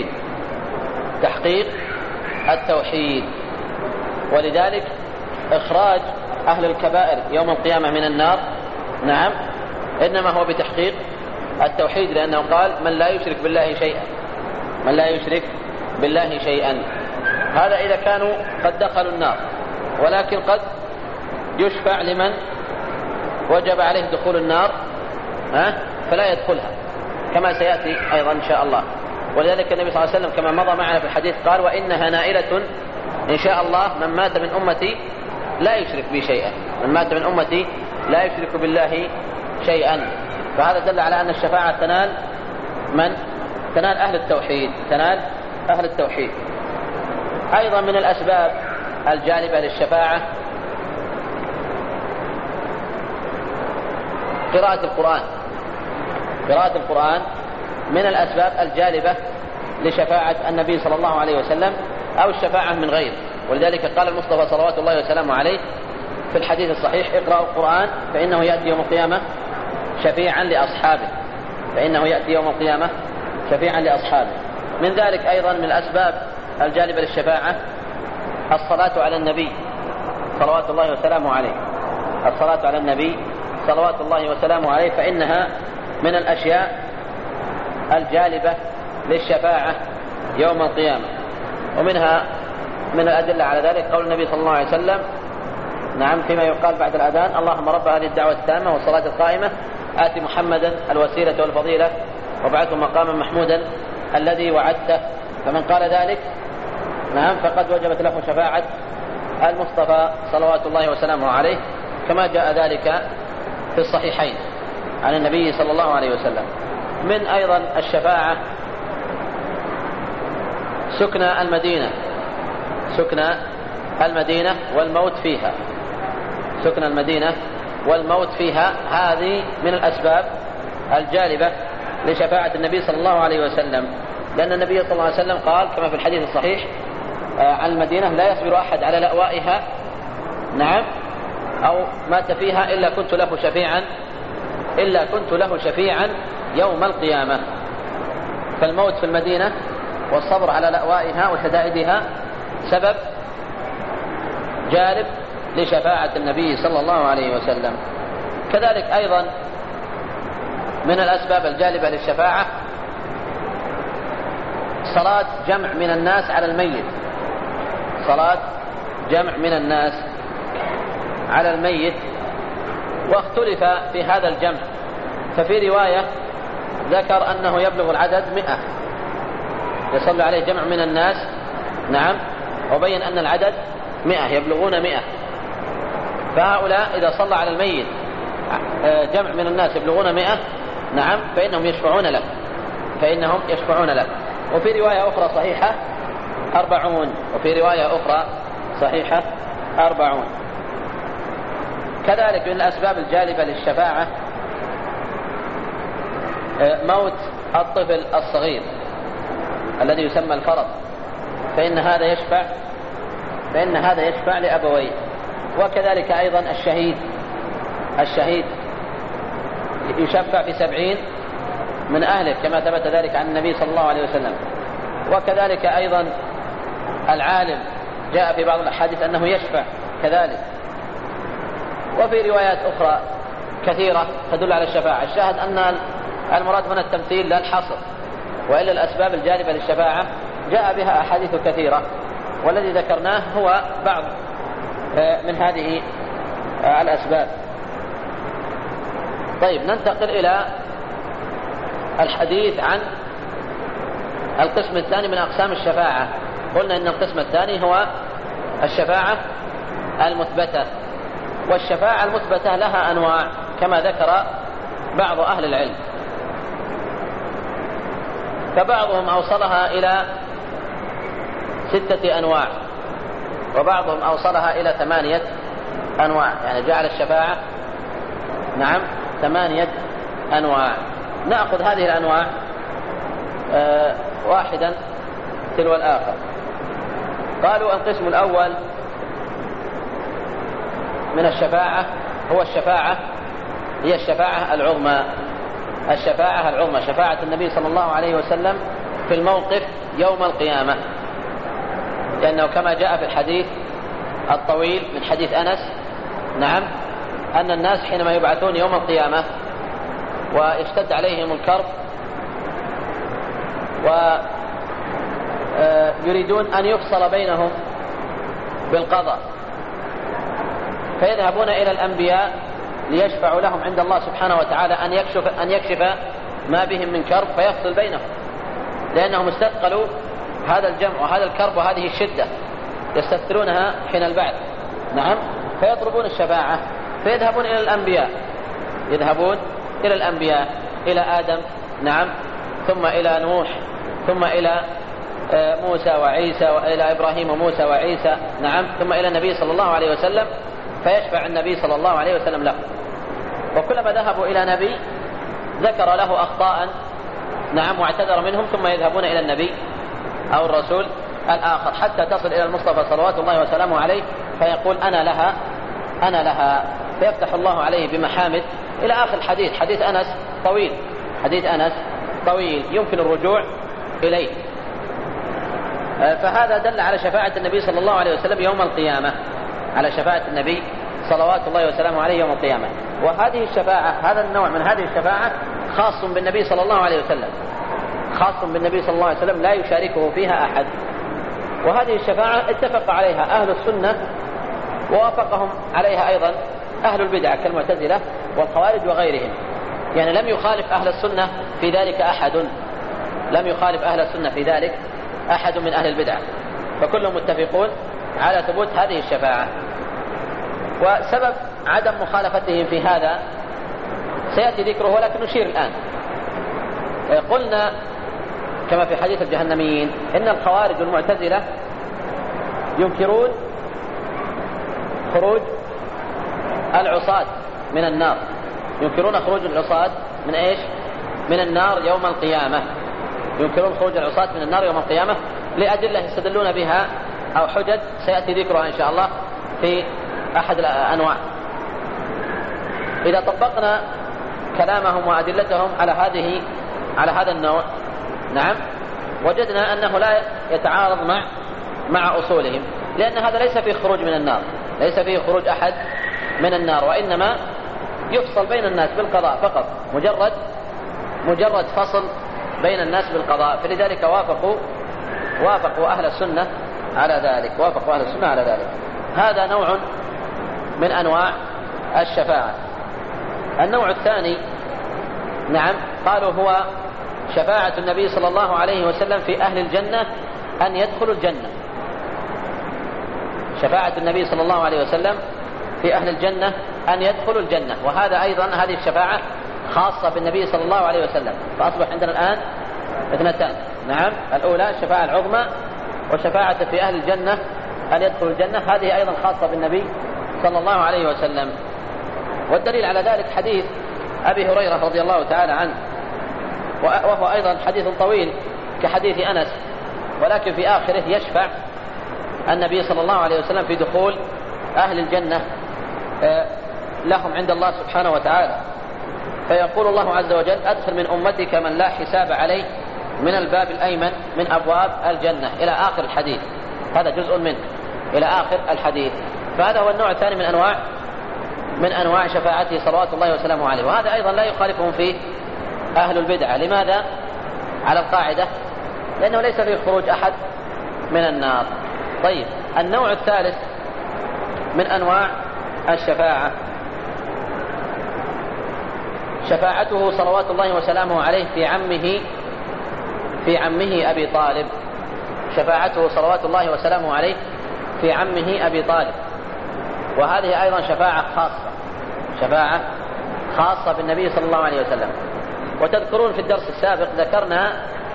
التوحيد، ولذلك إخراج أهل الكبائر يوم القيامة من النار نعم إنما هو بتحقيق التوحيد، لأنه قال من لا يشرك بالله شيئا. هذا إذا كانوا قد دخلوا النار، ولكن قد يشفع لمن وجب عليه دخول النار فلا يدخلها، كما سيأتي أيضا إن شاء الله. ولذلك النبي صلى الله عليه وسلم كما مضى معنا في الحديث قال وإنها نائلة إن شاء الله من مات من أمتي لا يشرك بي شيئا، لا يشرك بالله شيئا. فهذا دل على أن الشفاعة تنال أهل التوحيد. أيضا من الأسباب الجالبة للشفاعة قراءة القرآن من الأسباب الجالبة لشفاعة النبي صلى الله عليه وسلم أو الشفاعة من غيره. ولذلك قال المصطفى صلوات الله وسلامه عليه في الحديث الصحيح اقرأوا القرآن فإنه يأتي يوم القيامة شفيعا لأصحابه. من ذلك أيضا من الأسباب الجالبة للشفاعة الصلاة على النبي صلوات الله وسلامه عليه، فإنها من الأشياء الجالبة للشفاعة يوم القيامة. ومنها من الأدلة على ذلك قول النبي صلى الله عليه وسلم نعم فيما يقال بعد الأذان اللهم رب هذه الدعوة التامة والصلاة القائمة آت محمدا الوسيلة والفضيلة وابعثه مقاما محمودا الذي وعدته. فمن قال ذلك نعم فقد وجبت له شفاعة المصطفى صلوات الله وسلامه عليه، كما جاء ذلك في الصحيحين عن النبي صلى الله عليه وسلم. من أيضا الشفاعة سكنى المدينة والموت فيها، هذه من الأسباب الجالبة لشفاعة النبي صلى الله عليه وسلم، لأن النبي صلى الله عليه وسلم قال كما في الحديث الصحيح عن المدينة لا يصبر أحد على لأوائها نعم أو مات فيها إلا كنت له شفيعا يوم القيامة. فالموت في المدينة والصبر على لأوائها وشدائدها سبب جالب لشفاعة النبي صلى الله عليه وسلم. كذلك أيضا من الأسباب الجالبة للشفاعة صلاة جمع من الناس على الميت، واختلف في هذا الجمع. ففي رواية ذكر أنه يبلغ العدد 100 يصلي عليه جمع من الناس نعم، وبين أن العدد 100 يبلغون 100. فهؤلاء إذا صلى على الميت جمع من الناس يبلغون 100 نعم فإنهم يشفعون له. وفي رواية أخرى صحيحة 40. كذلك من الأسباب الجالبة للشفاعة موت الطفل الصغير الذي يسمى الفرط، فإن هذا يشفع لأبويه. وكذلك أيضا الشهيد يشفع في 70 من أهله كما ثبت ذلك عن النبي صلى الله عليه وسلم. وكذلك أيضا العالم جاء في بعض الأحاديث أنه يشفع كذلك، وفي روايات أخرى كثيرة تدل على الشفاعة. الشاهد أن المراد هنا التمثيل لا الحصر، وإلا الأسباب الجالبة للشفاعة جاء بها أحاديث كثيرة، والذي ذكرناه هو بعض من هذه الأسباب. طيب، ننتقل إلى الحديث عن القسم الثاني من أقسام الشفاعة. قلنا إن القسم الثاني هو الشفاعة المثبتة، والشفاعة المثبتة لها أنواع كما ذكر بعض أهل العلم، فبعضهم أوصلها إلى 6 أنواع، وبعضهم أوصلها إلى 8 أنواع، يعني جعل الشفاعة 8 أنواع. نأخذ هذه الأنواع واحدا تلو الآخر. قالوا القسم الأول من الشفاعة هي الشفاعة العظمى. الشفاعة العظمى شفاعة النبي صلى الله عليه وسلم في الموقف يوم القيامة، لأنه كما جاء في الحديث الطويل من حديث أنس أن الناس حينما يبعثون يوم القيامة ويشتد عليهم الكرب ويريدون أن يفصل بينهم بالقضاء، فيذهبون إلى الأنبياء ليشفعوا لهم عند الله سبحانه وتعالى أن يكشف ما بهم من كرب فيفصل بينهم، لأنهم استثقلوا هذا الجمع وهذا الكرب وهذه الشدة يستثقلونها حين البعث. فيطلبون الشفاعة، فيذهبون إلى الأنبياء، إلى آدم ثم إلى نوح، ثم إلى موسى وعيسى، وإلى إبراهيم وموسى وعيسى، ثم إلى النبي صلى الله عليه وسلم، فيشفع النبي صلى الله عليه وسلم له. وكلما ذهبوا إلى نبي ذكر له أخطاء واعتذر منهم، ثم يذهبون إلى النبي أو الرسول الآخر حتى تصل إلى المصطفى صلوات الله وسلامه عليه، فيقول أنا لها، فيفتح الله عليه بمحامد إلى آخر الحديث. حديث أنس طويل يمكن الرجوع إليه. فهذا دل على شفاعة النبي صلى الله عليه وسلم يوم القيامة، على شفاعة النبي صلوات الله وسلامه عليه يوم القيامة. وهذه الشفاعة، هذا النوع من هذه الشفاعة خاص بالنبي صلى الله عليه وسلم، لا يشاركه فيها أحد. وهذه الشفاعة اتفق عليها أهل السنة ووافقهم عليها أيضا أهل البدع كالمعتزلة والخوارج وغيرهم، يعني لم يخالف أهل السنة في ذلك أحد من أهل البدع، فكلهم متفقون على ثبوت هذه الشفاعة. وسبب عدم مخالفتهم في هذا سيأتي ذكره، ولكن نشير الآن. قلنا كما في حديث الجهنميين إن الخوارج والمعتزلة ينكرون خروج العصاة من النار، ينكرون خروج العصاة من النار يوم القيامة، ينكرون خروج العصاة من النار يوم القيامة لأدلة يستدلون بها أو حجج سيأتي ذكرها إن شاء الله في أحد الأنواع. إذا طبقنا كلامهم وأدلتهم على هذا النوع وجدنا أنه لا يتعارض مع أصولهم، لأن هذا ليس فيه خروج من النار، ليس فيه خروج أحد من النار، وإنما يفصل بين الناس بالقضاء فقط، مجرد فصل بين الناس بالقضاء. فلذلك وافقوا أهل السنة على ذلك، هذا نوع من أنواع الشفاعة. النوع الثاني قالوا هو شفاعة النبي صلى الله عليه وسلم في أهل الجنة أن يدخلوا الجنة. شفاعة النبي صلى الله عليه وسلم في أهل الجنة أن يدخلوا الجنة، وهذا أيضا هذه الشفاعة خاصة بالنبي صلى الله عليه وسلم. فأصبح عندنا الآن 2. الأولى الشفاعة العظمى، وشفاعة في أهل الجنة أن يدخلوا الجنة، هذه أيضا خاصة بالنبي صلى الله عليه وسلم. والدليل على ذلك حديث أبي هريرة رضي الله تعالى عنه، وهو أيضا حديث طويل كحديث أنس، ولكن في آخره يشفع النبي صلى الله عليه وسلم في دخول أهل الجنة لهم عند الله سبحانه وتعالى، فيقول الله عز وجل أدخل من أمتك من لا حساب عليه من الباب الأيمن من أبواب الجنة، إلى آخر الحديث. هذا جزء منه، إلى آخر الحديث. فهذا هو النوع الثاني من أنواع شفاعته صلوات الله وسلامه عليه. وهذا أيضا لا يخالفهم فيه أهل البدعة. لماذا؟ على القاعدة لأنه ليس فيه خروج أحد من النار. طيب، النوع الثالث من أنواع الشفاعة شفاعته صلوات الله وسلامه عليه في عمه أبي طالب. شفاعته صلوات الله وسلامه عليه في عمه أبي طالب، وهذه أيضا شفاعة خاصة بالنبي صلى الله عليه وسلم. وتذكرون في الدرس السابق ذكرنا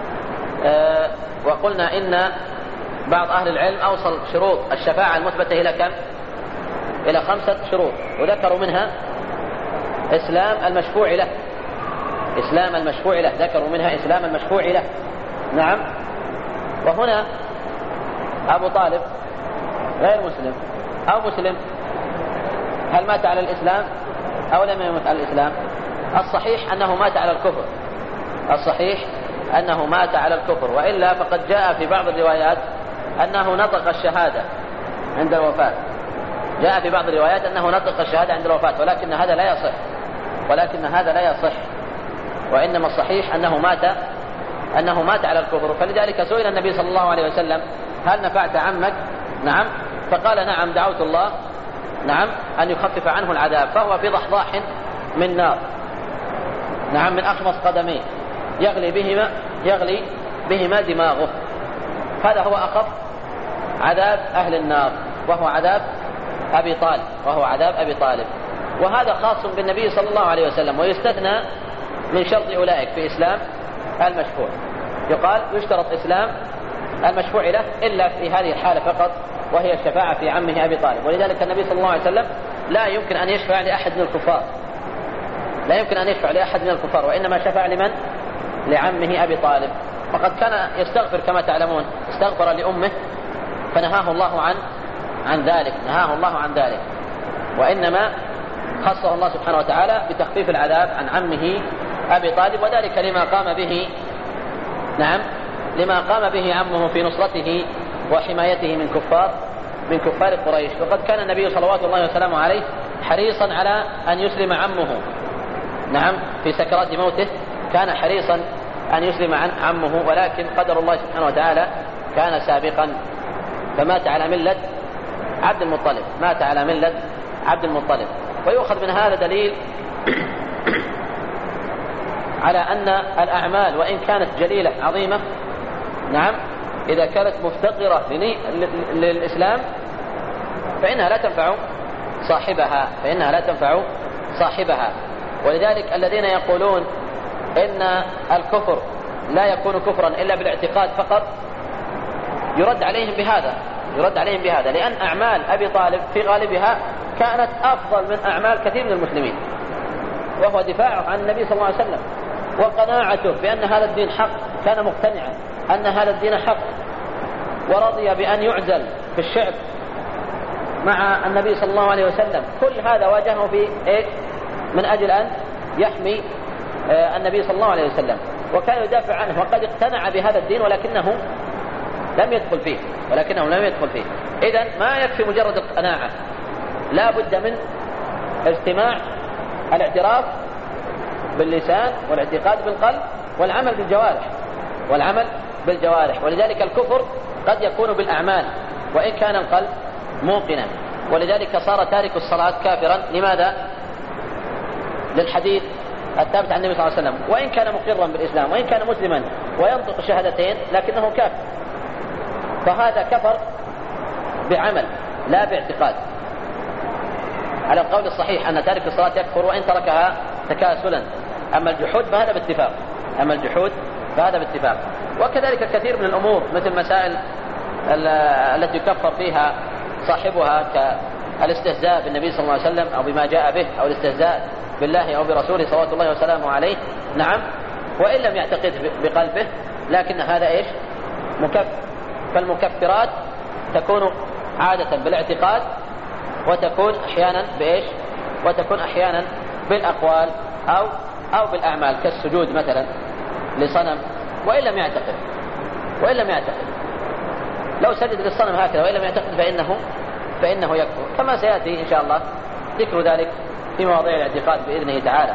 وقلنا إن بعض أهل العلم أوصل شروط الشفاعة المثبتة إلى كم؟ إلى 5 شروط، وذكروا منها إسلام المشفوع له. ذكروا منها إسلام المشفوع له. نعم. وهنا أبو طالب غير مسلم أو مسلم، هل مات على الإسلام أو لم يمت على الإسلام؟ الصحيح أنه مات على الكفر، وإلا فقد جاء في بعض الروايات أنه نطق الشهادة عند الوفاة. ولكن هذا لا يصح. وإنما الصحيح أنه مات على الكفر. فلذلك سئل النبي صلى الله عليه وسلم: هل نفعت عمك؟ نعم. فقال: نعم، دعوت الله أن يخفف عنه العذاب، فهو في ضحضاح من نار، نعم، من أخمص قدميه يغلي بهما دماغه. هذا هو أخف عذاب أهل النار، وهو عذاب أبي طالب. وهذا خاص بالنبي صلى الله عليه وسلم، ويستثنى من شرط أولئك في إسلام المشفوع. يقال يشترط إسلام المشفوع له إلا في هذه الحالة فقط، وهي الشفاعة في عمه أبي طالب. ولذلك النبي صلى الله عليه وسلم لا يمكن أن يشفع لأحد من الكفار، وإنما شفع لمن؟ لعمه أبي طالب. وقد كان يستغفر كما تعلمون، استغفر لأمه فنهاه الله عن ذلك. وإنما خصه الله سبحانه وتعالى بتخفيف العذاب عن عمه أبي طالب، وذلك لما قام به عمه في نصرته وحمايته من كفار قريش. وقد كان النبي صلوات الله وسلامه عليه حريصا على أن يسلم عمه، نعم، في سكرات موته كان حريصا أن يسلم عمه، ولكن قدر الله سبحانه وتعالى كان سابقا، فمات على ملة عبد المطلب. ويؤخذ من هذا دليل على أن الأعمال وإن كانت جليلة عظيمة، نعم، إذا كانت مفتقرة للإسلام فإنها لا تنفع صاحبها. ولذلك الذين يقولون إن الكفر لا يكون كفرا إلا بالاعتقاد فقط يرد عليهم بهذا، لأن أعمال أبي طالب في غالبها كانت أفضل من أعمال كثير من المسلمين، وهو دفاعه عن النبي صلى الله عليه وسلم وقناعته بأن هذا الدين حق. كان مقتنعا أن هذا الدين حق، ورضي بأن يعزل في الشعب مع النبي صلى الله عليه وسلم. كل هذا واجهه في من أجل أن يحمي النبي صلى الله عليه وسلم، وكان يدافع عنه، وقد اقتنع بهذا الدين ولكنه لم يدخل فيه. إذن ما يكفي مجرد القناعة، لا بد من اجتماع الاعتراف باللسان والاعتقاد بالقلب والعمل بالجوارح. ولذلك الكفر قد يكون بالأعمال وإن كان القلب موقنا. ولذلك صار تارك الصلاة كافرا. لماذا؟ للحديث الثابت عن النبي صلى الله عليه وسلم: وإن كان مقرا بالإسلام وإن كان مسلما وينطق الشهادتين لكنه كافر. فهذا كفر بعمل لا باعتقاد. على القول الصحيح أن تارك الصلاة يكفر وإن تركها تكاسلا. أما الجحود فهذا باتفاق. وكذلك الكثير من الأمور مثل مسائل التي يكفر فيها صاحبها كالاستهزاء بالنبي صلى الله عليه وسلم أو بما جاء به، أو الاستهزاء بالله أو برسوله صلوات الله وسلامه عليه، نعم، وإن لم يعتقد بقلبه، لكن هذا مكفر. فالمكفرات تكون عادة بالاعتقاد، وتكون أحيانا بالأقوال أو بالأعمال، كالسجود مثلا لصنم وإن لم يعتقد. لو سجد للصنم هكذا وإن لم يعتقد فإنه يكفر، كما سيأتي إن شاء الله ذكر ذلك في مواضيع الاعتقاد بإذنه تعالى.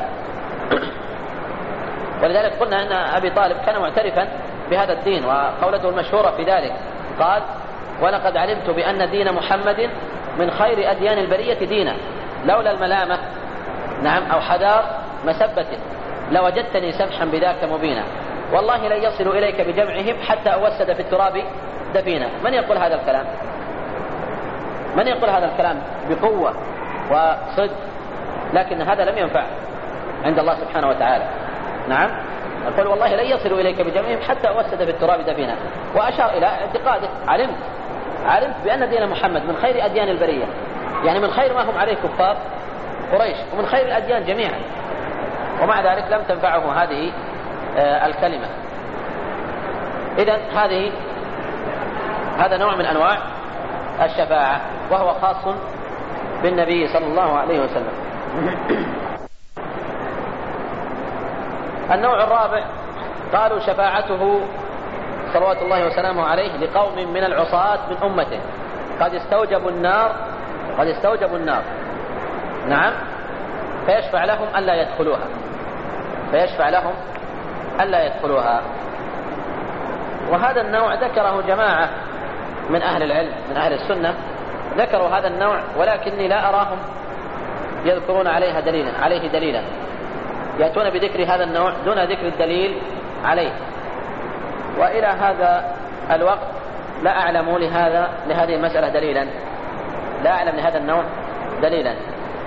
ولذلك قلنا أن أبي طالب كان معترفا بهذا الدين، وقولته المشهورة في ذلك قال: ولقد علمت بأن دين محمد من خير أديان البرية دينا، لولا الملامة أو حذار مسبة لوجدتني سمحا بذاك مبينا، والله لن يصلوا إليك بجمعهم حتى أوسد في التراب دفينا. من يقول هذا الكلام؟ من يقول هذا الكلام بقوة وصدق؟ لكن هذا لم ينفع عند الله سبحانه وتعالى. يقول والله لن يصلوا إليك بجمعهم حتى أوسد في التراب دفينا، وأشار إلى اعتقاده: علمت بأن دين محمد من خير أديان البرية، يعني من خير ما هم عليه كفار قريش، ومن خير الأديان جميعا، ومع ذلك لم تنفعه هذه الكلمة. إذن هذا نوع من أنواع الشفاعة، وهو خاص بالنبي صلى الله عليه وسلم. النوع الرابع قالوا شفاعته صلوات الله وسلامه عليه لقوم من العصاة من أمته قد استوجبوا النار فيشفع لهم ألا يدخلوها. وهذا النوع ذكره جماعة من أهل العلم من أهل السنة، ذكروا هذا النوع، ولكني لا أراهم يذكرون عليه دليلا، يأتون بذكر هذا النوع دون ذكر الدليل عليه. وإلى هذا الوقت لا أعلم لهذه المسألة دليلا، لا أعلم لهذا النوع دليلا.